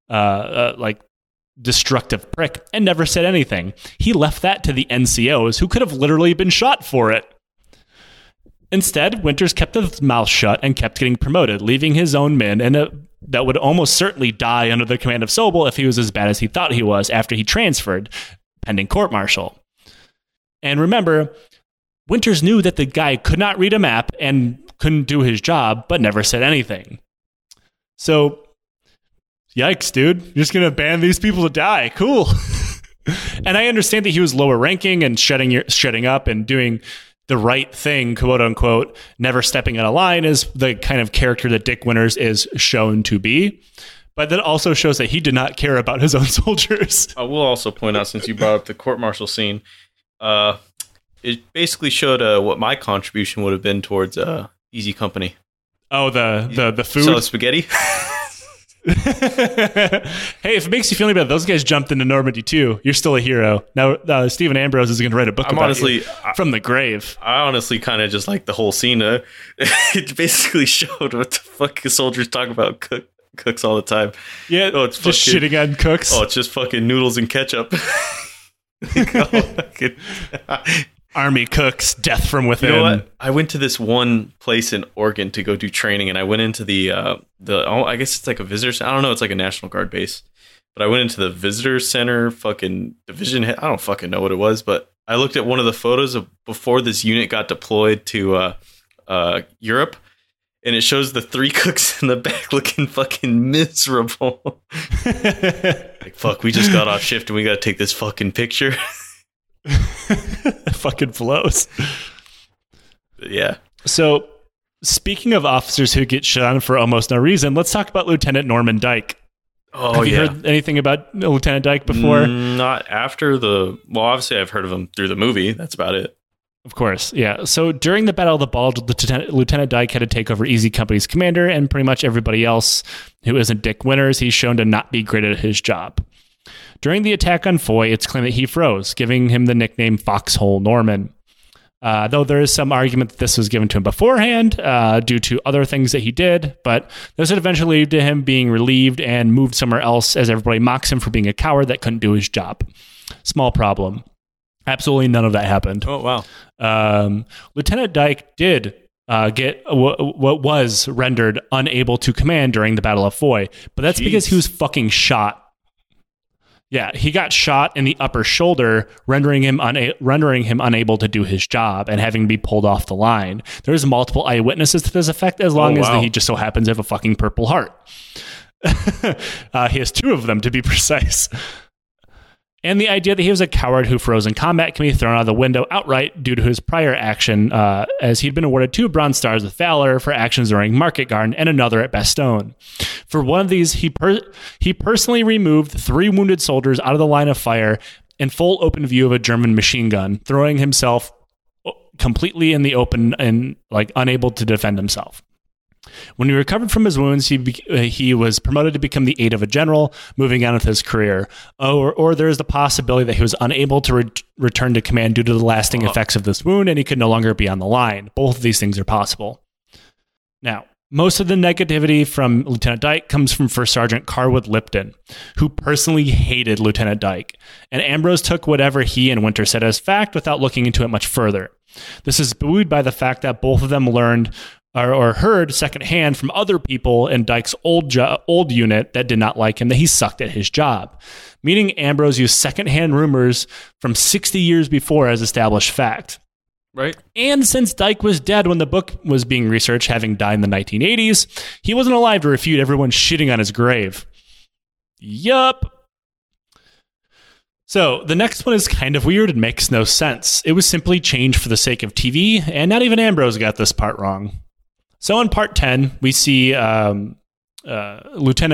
destructive prick and never said anything. He left that to the NCOs, who could have literally been shot for it. Instead, Winters kept his mouth shut and kept getting promoted, leaving his own men that would almost certainly die under the command of Sobel if he was as bad as he thought he was after he transferred, pending court-martial. And remember, Winters knew that the guy could not read a map and couldn't do his job, but never said anything. So, yikes, dude. You're just going to ban these people to die. Cool. And I understand that he was lower ranking and shutting up and doing the right thing, quote unquote, never stepping out of line is the kind of character that Dick Winters is shown to be. But that also shows that he did not care about his own soldiers. I will also point out, since you brought up the court-martial scene, it basically showed what my contribution would have been towards Easy Company. Oh, the food? So spaghetti? Hey, if it makes you feel any better, those guys jumped into Normandy too. You're still a hero. Now, Stephen Ambrose is going to write a book about you from the grave. I honestly kind of just like the whole scene. It basically showed what the fuck soldiers talk about cooks all the time. Yeah, it's just shitting on cooks. Oh, it's just fucking noodles and ketchup. Army cooks, death from within. You know what? I went to this one place in Oregon to go do training, and I went into the I guess it's like a visitor center. I don't know, it's like a National Guard base. But I went into the visitor center fucking division. I don't fucking know what it was, but I looked at one of the photos of before this unit got deployed to Europe, and it shows the 3 cooks in the back looking fucking miserable. Like, fuck, we just got off shift and we got to take this fucking picture. Fucking flows. Yeah. So, speaking of officers who get shot on for almost no reason, let's talk about Lieutenant Norman Dyke. Oh, Have you heard anything about Lieutenant Dyke before? Not after well, obviously I've heard of him through the movie. That's about it. Of course, yeah. So during the Battle of the Bulge, Lieutenant Dyke had to take over Easy Company's commander, and pretty much everybody else who isn't Dick Winters, he's shown to not be great at his job. During the attack on Foy, it's claimed that he froze, giving him the nickname Foxhole Norman. Though there is some argument that this was given to him beforehand due to other things that he did, but this would eventually lead to him being relieved and moved somewhere else as everybody mocks him for being a coward that couldn't do his job. Small problem. Absolutely none of that happened. Oh, wow. Lieutenant Dyke did what was rendered unable to command during the Battle of Foy. But that's because he was fucking shot. Yeah, he got shot in the upper shoulder, rendering him unable to do his job and having to be pulled off the line. There's multiple eyewitnesses to this effect, as long as he just so happens to have a fucking Purple Heart. He has 2 of them, to be precise. And the idea that he was a coward who froze in combat can be thrown out of the window outright due to his prior action, as he'd been awarded 2 Bronze Stars with Valor for actions during Market Garden and another at Bastogne. For one of these, he personally removed 3 wounded soldiers out of the line of fire in full open view of a German machine gun, throwing himself completely in the open and unable to defend himself. When he recovered from his wounds, he was promoted to become the aide of a general, moving on with his career. Or there is the possibility that he was unable to return to command due to the lasting effects of this wound, and he could no longer be on the line. Both of these things are possible. Now, most of the negativity from Lieutenant Dyke comes from First Sergeant Carwood Lipton, who personally hated Lieutenant Dyke, and Ambrose took whatever he and Winter said as fact without looking into it much further. This is buoyed by the fact that both of them learned or heard secondhand from other people in Dyke's old unit that did not like him that he sucked at his job, meaning Ambrose used secondhand rumors from 60 years before as established fact. Right. And since Dyke was dead when the book was being researched, having died in the 1980s, he wasn't alive to refute everyone shitting on his grave. Yup. So the next one is kind of weird and makes no sense. It was simply changed for the sake of TV, and not even Ambrose got this part wrong. So in part 10, we see Major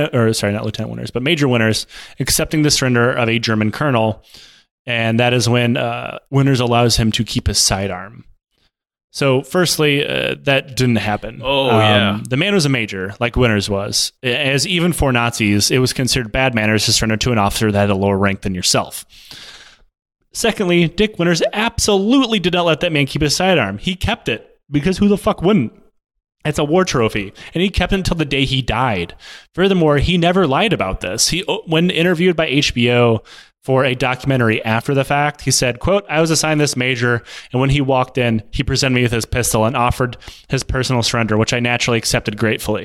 Winters accepting the surrender of a German colonel, and that is when Winters allows him to keep his sidearm. So firstly, that didn't happen. The man was a major, like Winters was. As even for Nazis, it was considered bad manners to surrender to an officer that had a lower rank than yourself. Secondly, Dick Winters absolutely did not let that man keep his sidearm. He kept it, because who the fuck wouldn't? It's a war trophy, and he kept it until the day he died. Furthermore, he never lied about this. When interviewed by HBO for a documentary after the fact, he said, quote, "I was assigned this major, and when he walked in, he presented me with his pistol and offered his personal surrender, which I naturally accepted gratefully."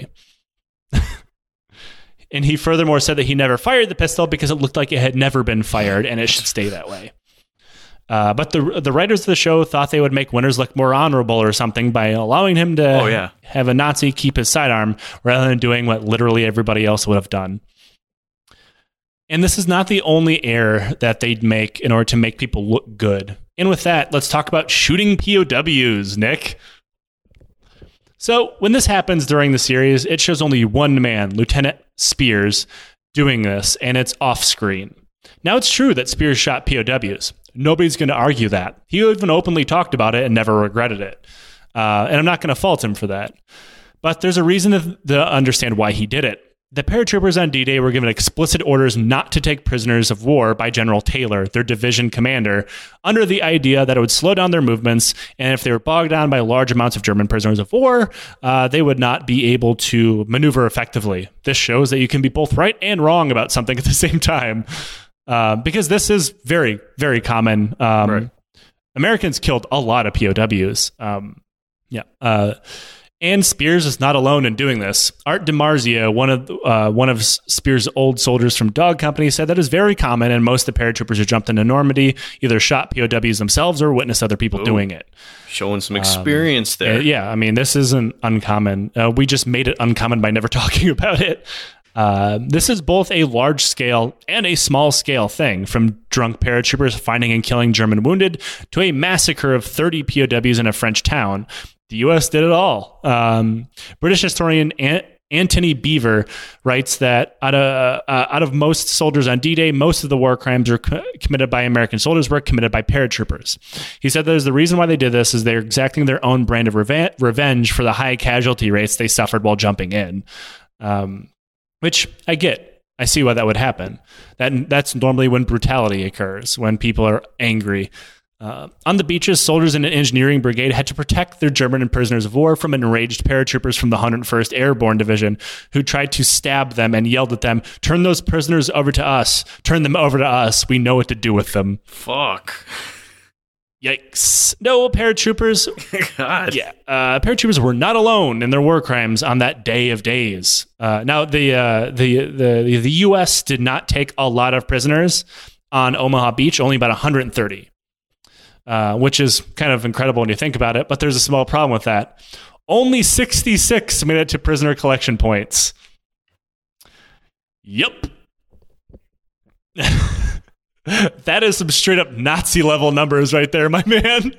And he furthermore said that he never fired the pistol because it looked like it had never been fired, and it should stay that way. But the writers of the show thought they would make Winters look more honorable or something by allowing him to have a Nazi keep his sidearm rather than doing what literally everybody else would have done. And this is not the only error that they'd make in order to make people look good. And with that, let's talk about shooting POWs, Nick. So when this happens during the series, it shows only one man, Lieutenant Spears, doing this, and it's off screen. Now, it's true that Spears shot POWs. Nobody's going to argue that. He even openly talked about it and never regretted it. And I'm not going to fault him for that. But there's a reason to understand why he did it. The paratroopers on D-Day were given explicit orders not to take prisoners of war by General Taylor, their division commander, under the idea that it would slow down their movements, and if they were bogged down by large amounts of German prisoners of war, they would not be able to maneuver effectively. This shows that you can be both right and wrong about something at the same time. Because this is very, very common. Right. Americans killed a lot of POWs. And Spears is not alone in doing this. Art DiMarzio, one of Spears' old soldiers from Dog Company, said that is very common, and most of the paratroopers who jumped into Normandy either shot POWs themselves or witnessed other people doing it. Showing some experience there. Yeah, I mean, this isn't uncommon. We just made it uncommon by never talking about it. This is both a large-scale and a small-scale thing, from drunk paratroopers finding and killing German wounded to a massacre of 30 POWs in a French town. The U.S. did it all. British historian Anthony Beaver writes that out of most soldiers on D-Day, most of the war crimes committed by American soldiers were committed by paratroopers. He said that the reason why they did this is they're exacting their own brand of revenge for the high casualty rates they suffered while jumping in. Which I get. I see why that would happen. That's normally when brutality occurs, when people are angry. On the beaches, soldiers in an engineering brigade had to protect their German and prisoners of war from enraged paratroopers from the 101st Airborne Division who tried to stab them and yelled at them, "Turn those prisoners over to us. Turn them over to us. We know what to do with them." Fuck. Yikes. No, paratroopers. God. Yeah. Paratroopers were not alone in their war crimes on that day of days. Now, the U.S. did not take a lot of prisoners on Omaha Beach, only about 130, which is kind of incredible when you think about it. But there's a small problem with that. Only 66 made it to prisoner collection points. Yep. That is some straight up Nazi level numbers right there, my man.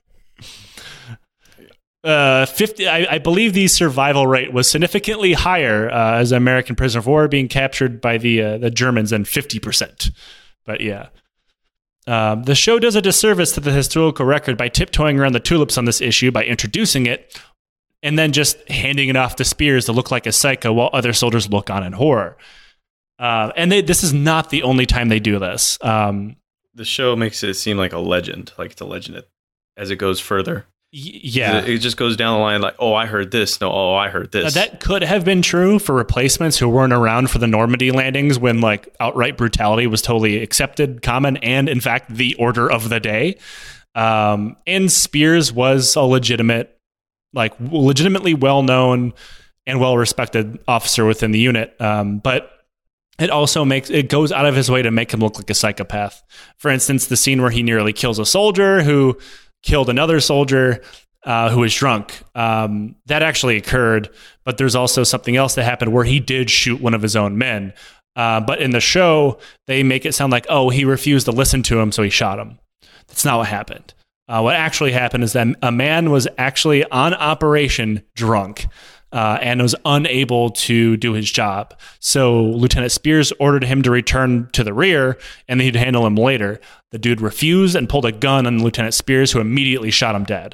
50. I believe the survival rate was significantly higher as an American prisoner of war being captured by the Germans than 50%. But yeah. The show does a disservice to the historical record by tiptoeing around the tulips on this issue by introducing it and then just handing it off to Spears to look like a psycho while other soldiers look on in horror. And this is not the only time they do this. The show makes it seem like a legend, like it's a legend as it goes further. Yeah. It just goes down the line like, oh, I heard this. No, oh, I heard this. That could have been true for replacements who weren't around for the Normandy landings when like outright brutality was totally accepted, common, and in fact, the order of the day. And Spears was a legitimately well-known and well-respected officer within the unit. But it also goes out of his way to make him look like a psychopath. For instance, the scene where he nearly kills a soldier who killed another soldier who was drunk. That actually occurred, but there's also something else that happened where he did shoot one of his own men. But in the show, they make it sound like, oh, he refused to listen to him, so he shot him. That's not what happened. What actually happened is that a man was actually on operation drunk. And was unable to do his job. So Lieutenant Spears ordered him to return to the rear and he'd handle him later. The dude refused and pulled a gun on Lieutenant Spears, who immediately shot him dead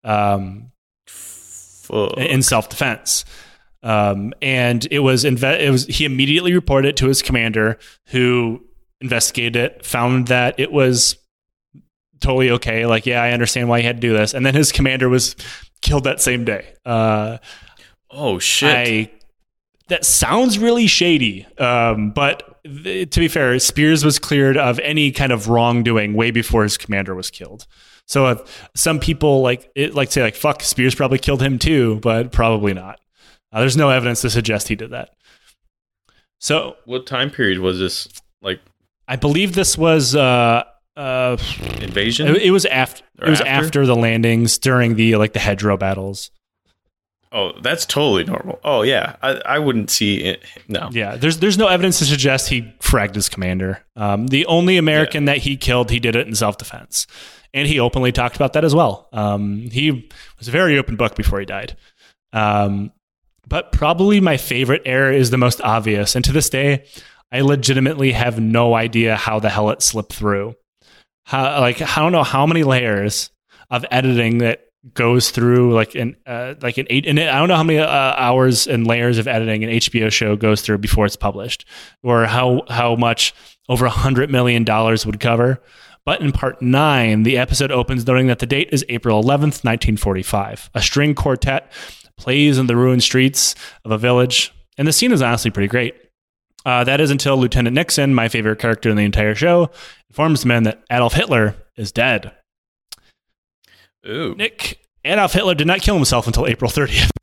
in self-defense. And he immediately reported it to his commander, who investigated it, found that it was totally okay. Like, yeah, I understand why he had to do this. And then his commander was killed that same day. Oh, shit. That sounds really shady. But to be fair, Spears was cleared of any kind of wrongdoing way before his commander was killed. So some people say fuck, Spears probably killed him too, but probably not. There's no evidence to suggest he did that. So what time period was this? Like, I believe this was invasion. It was after the landings during the hedgerow battles. Oh, that's totally normal. Oh, yeah. I wouldn't see it. No. Yeah, there's no evidence to suggest he fragged his commander. The only American that he killed, he did it in self-defense. And he openly talked about that as well. He was a very open book before he died. But probably my favorite error is the most obvious. And to this day, I legitimately have no idea how the hell it slipped through. I don't know how many layers of editing that goes through I don't know how many hours and layers of editing an HBO show goes through before it's published, or how much over $100 million would cover. But in part 9, the episode opens noting that the date is April 11th, 1945. A string quartet plays in the ruined streets of a village, and the scene is honestly pretty great. That is until Lieutenant Nixon, my favorite character in the entire show, informs the men that Adolf Hitler is dead. Ooh. Nick, Adolf Hitler did not kill himself until April 30th.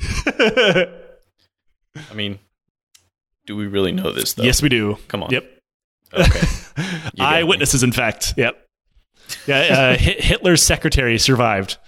I mean, do we really know this, though? Yes, we do. Come on. Yep. Okay. Eyewitnesses, in fact. Yep. Yeah, Hitler's secretary survived.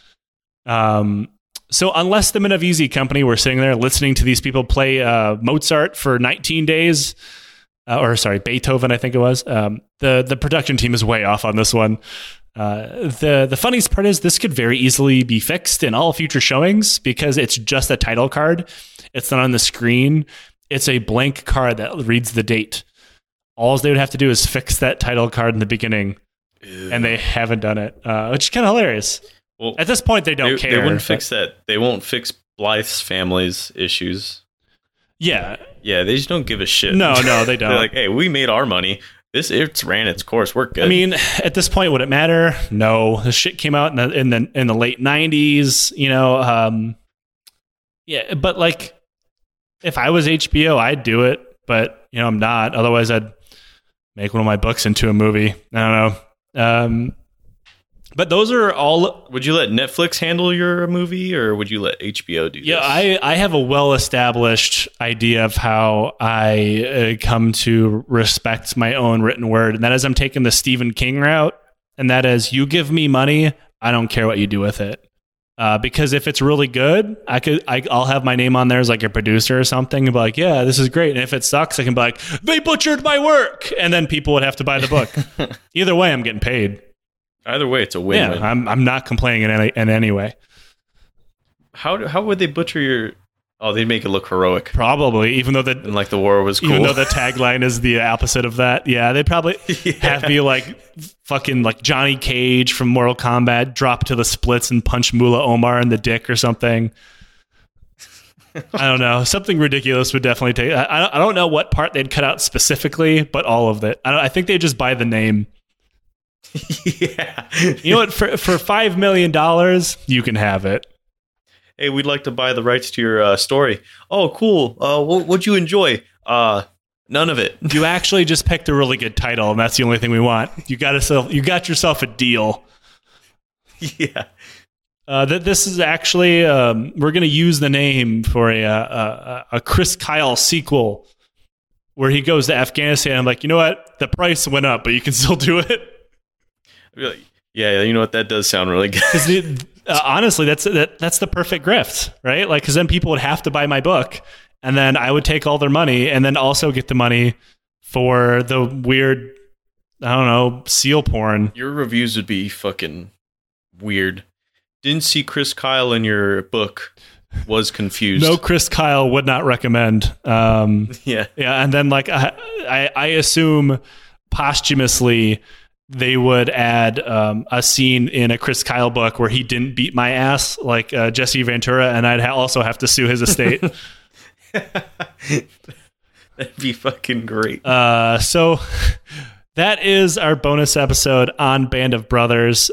So unless the Minervisi Company were sitting there listening to these people play Mozart for 19 days, Beethoven, I think it was, the production team is way off on this one. The funniest part is this could very easily be fixed in all future showings because it's just a title card. It's not on the screen. It's a blank card that reads the date. All they would have to do is fix that title card in the beginning. Ew. And they haven't done it, which is kind of hilarious. Well, at this point, they don't care. They wouldn't fix that. They won't fix Blythe's family's issues. Yeah. Yeah, they just don't give a shit. No, they don't. They're like, hey, we made our money. It's ran its course. We're good. I mean, at this point, would it matter? No. The shit came out in the late 90s, yeah, but if I was HBO, I'd do it, but I'm not. Otherwise, I'd make one of my books into a movie. I don't know. But those are all. Would you let Netflix handle your movie, or would you let HBO do this? Yeah, I have a well-established idea of how I come to respect my own written word, and that is I'm taking the Stephen King route, and that is you give me money, I don't care what you do with it. Because if it's really good, I'll have my name on there as like a producer or something and be like, yeah, this is great. And if it sucks, I can be like, they butchered my work. And then people would have to buy the book. Either way, I'm getting paid. Either way, it's a win-win. Yeah, I'm not complaining in any way. How would they butcher your... Oh, they'd make it look heroic. Probably, even though and like the war was cool. Even though the tagline is the opposite of that. Yeah, they probably have me like fucking like Johnny Cage from Mortal Kombat drop to the splits and punch Mullah Omar in the dick or something. I don't know. Something ridiculous would definitely take... I don't know what part they'd cut out specifically, but all of it. I think they just buy the name. Yeah. You know what? For $5 million, you can have it. Hey, we'd like to buy the rights to your story. Oh, cool. What'd you enjoy? None of it. You actually just picked a really good title, and that's the only thing we want. You got yourself a deal. Yeah. This is actually we're going to use the name for a Chris Kyle sequel where he goes to Afghanistan. I'm like, you know what? The price went up, but you can still do it. Yeah, you know what? That does sound really good. Honestly, that's the perfect grift, right? Like, because then people would have to buy my book, and then I would take all their money, and then also get the money for the weird, I don't know, seal porn. Your reviews would be fucking weird. Didn't see Chris Kyle in your book. Was confused. No, Chris Kyle would not recommend. Yeah, and then like I assume posthumously they would add a scene in a Chris Kyle book where he didn't beat my ass like Jesse Ventura, and I'd also have to sue his estate. That'd be fucking great. So that is our bonus episode on Band of Brothers.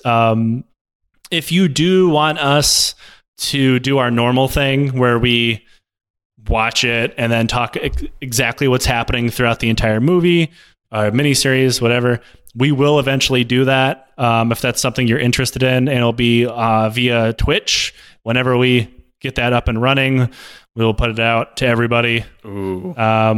If you do want us to do our normal thing where we watch it and then talk exactly what's happening throughout the entire movie, miniseries, whatever, we will eventually do that if that's something you're interested in, and it'll be via Twitch. Whenever we get that up and running, we'll put it out to everybody. Ooh.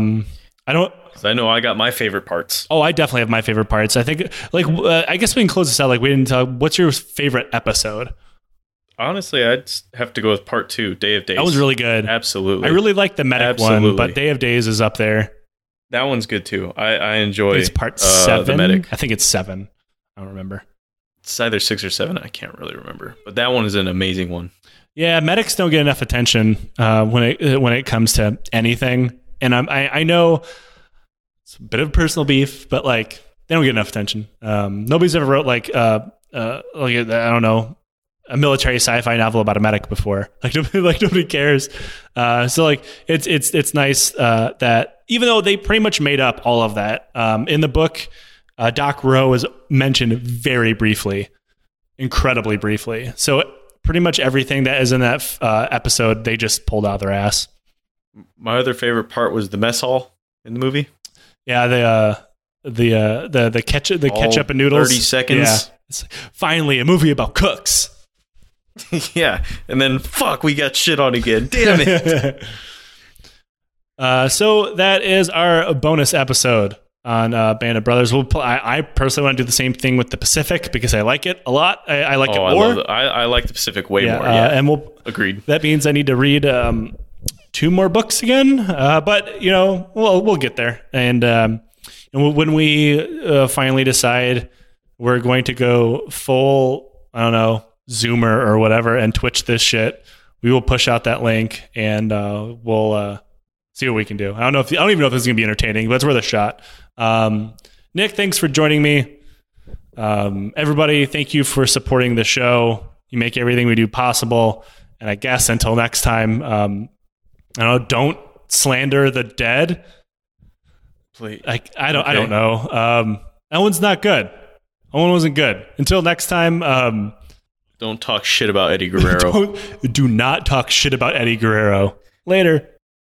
I know I got my favorite parts. Oh, I definitely have my favorite parts. I think, I guess we can close this out. Like, we didn't talk. What's your favorite episode? Honestly, I'd have to go with part 2, Day of Days. That was really good. Absolutely. I really like the medic one, but Day of Days is up there. That one's good too. I enjoy. It's part 7. The medic. I think it's 7. I don't remember. It's either 6 or 7. I can't really remember. But that one is an amazing one. Yeah, medics don't get enough attention when it comes to anything, and I know it's a bit of personal beef, but like they don't get enough attention. Nobody's ever wrote like I don't know, a military sci-fi novel about a medic before. Like nobody cares. So like it's nice that even though they pretty much made up all of that in the book, Doc Rowe is mentioned very briefly, incredibly briefly. So pretty much everything that is in that episode, they just pulled out of their ass. My other favorite part was the mess hall in the movie. Yeah, the ketchup and noodles. 30 seconds. Yeah. It's like, finally, a movie about cooks. Yeah, and then fuck, we got shit on again. Damn it. So that is our bonus episode on Band of Brothers. I personally want to do the same thing with the Pacific because I like it a lot. I like it more. I like the Pacific way more. Yeah, and agreed. That means I need to read 2 more books again. But you know, we'll get there. And when we finally decide we're going to go full, I don't know, Zoomer or whatever, and Twitch this shit, we will push out that link and we'll see what we can do. I don't even know if this is gonna be entertaining, but it's worth a shot. Nick, thanks for joining me. Everybody, thank you for supporting the show. You make everything we do possible. And I guess until next time, don't slander the dead. Please. I don't know. That one's not good. That one wasn't good. Until next time. Don't talk shit about Eddie Guerrero. Do not talk shit about Eddie Guerrero. Later.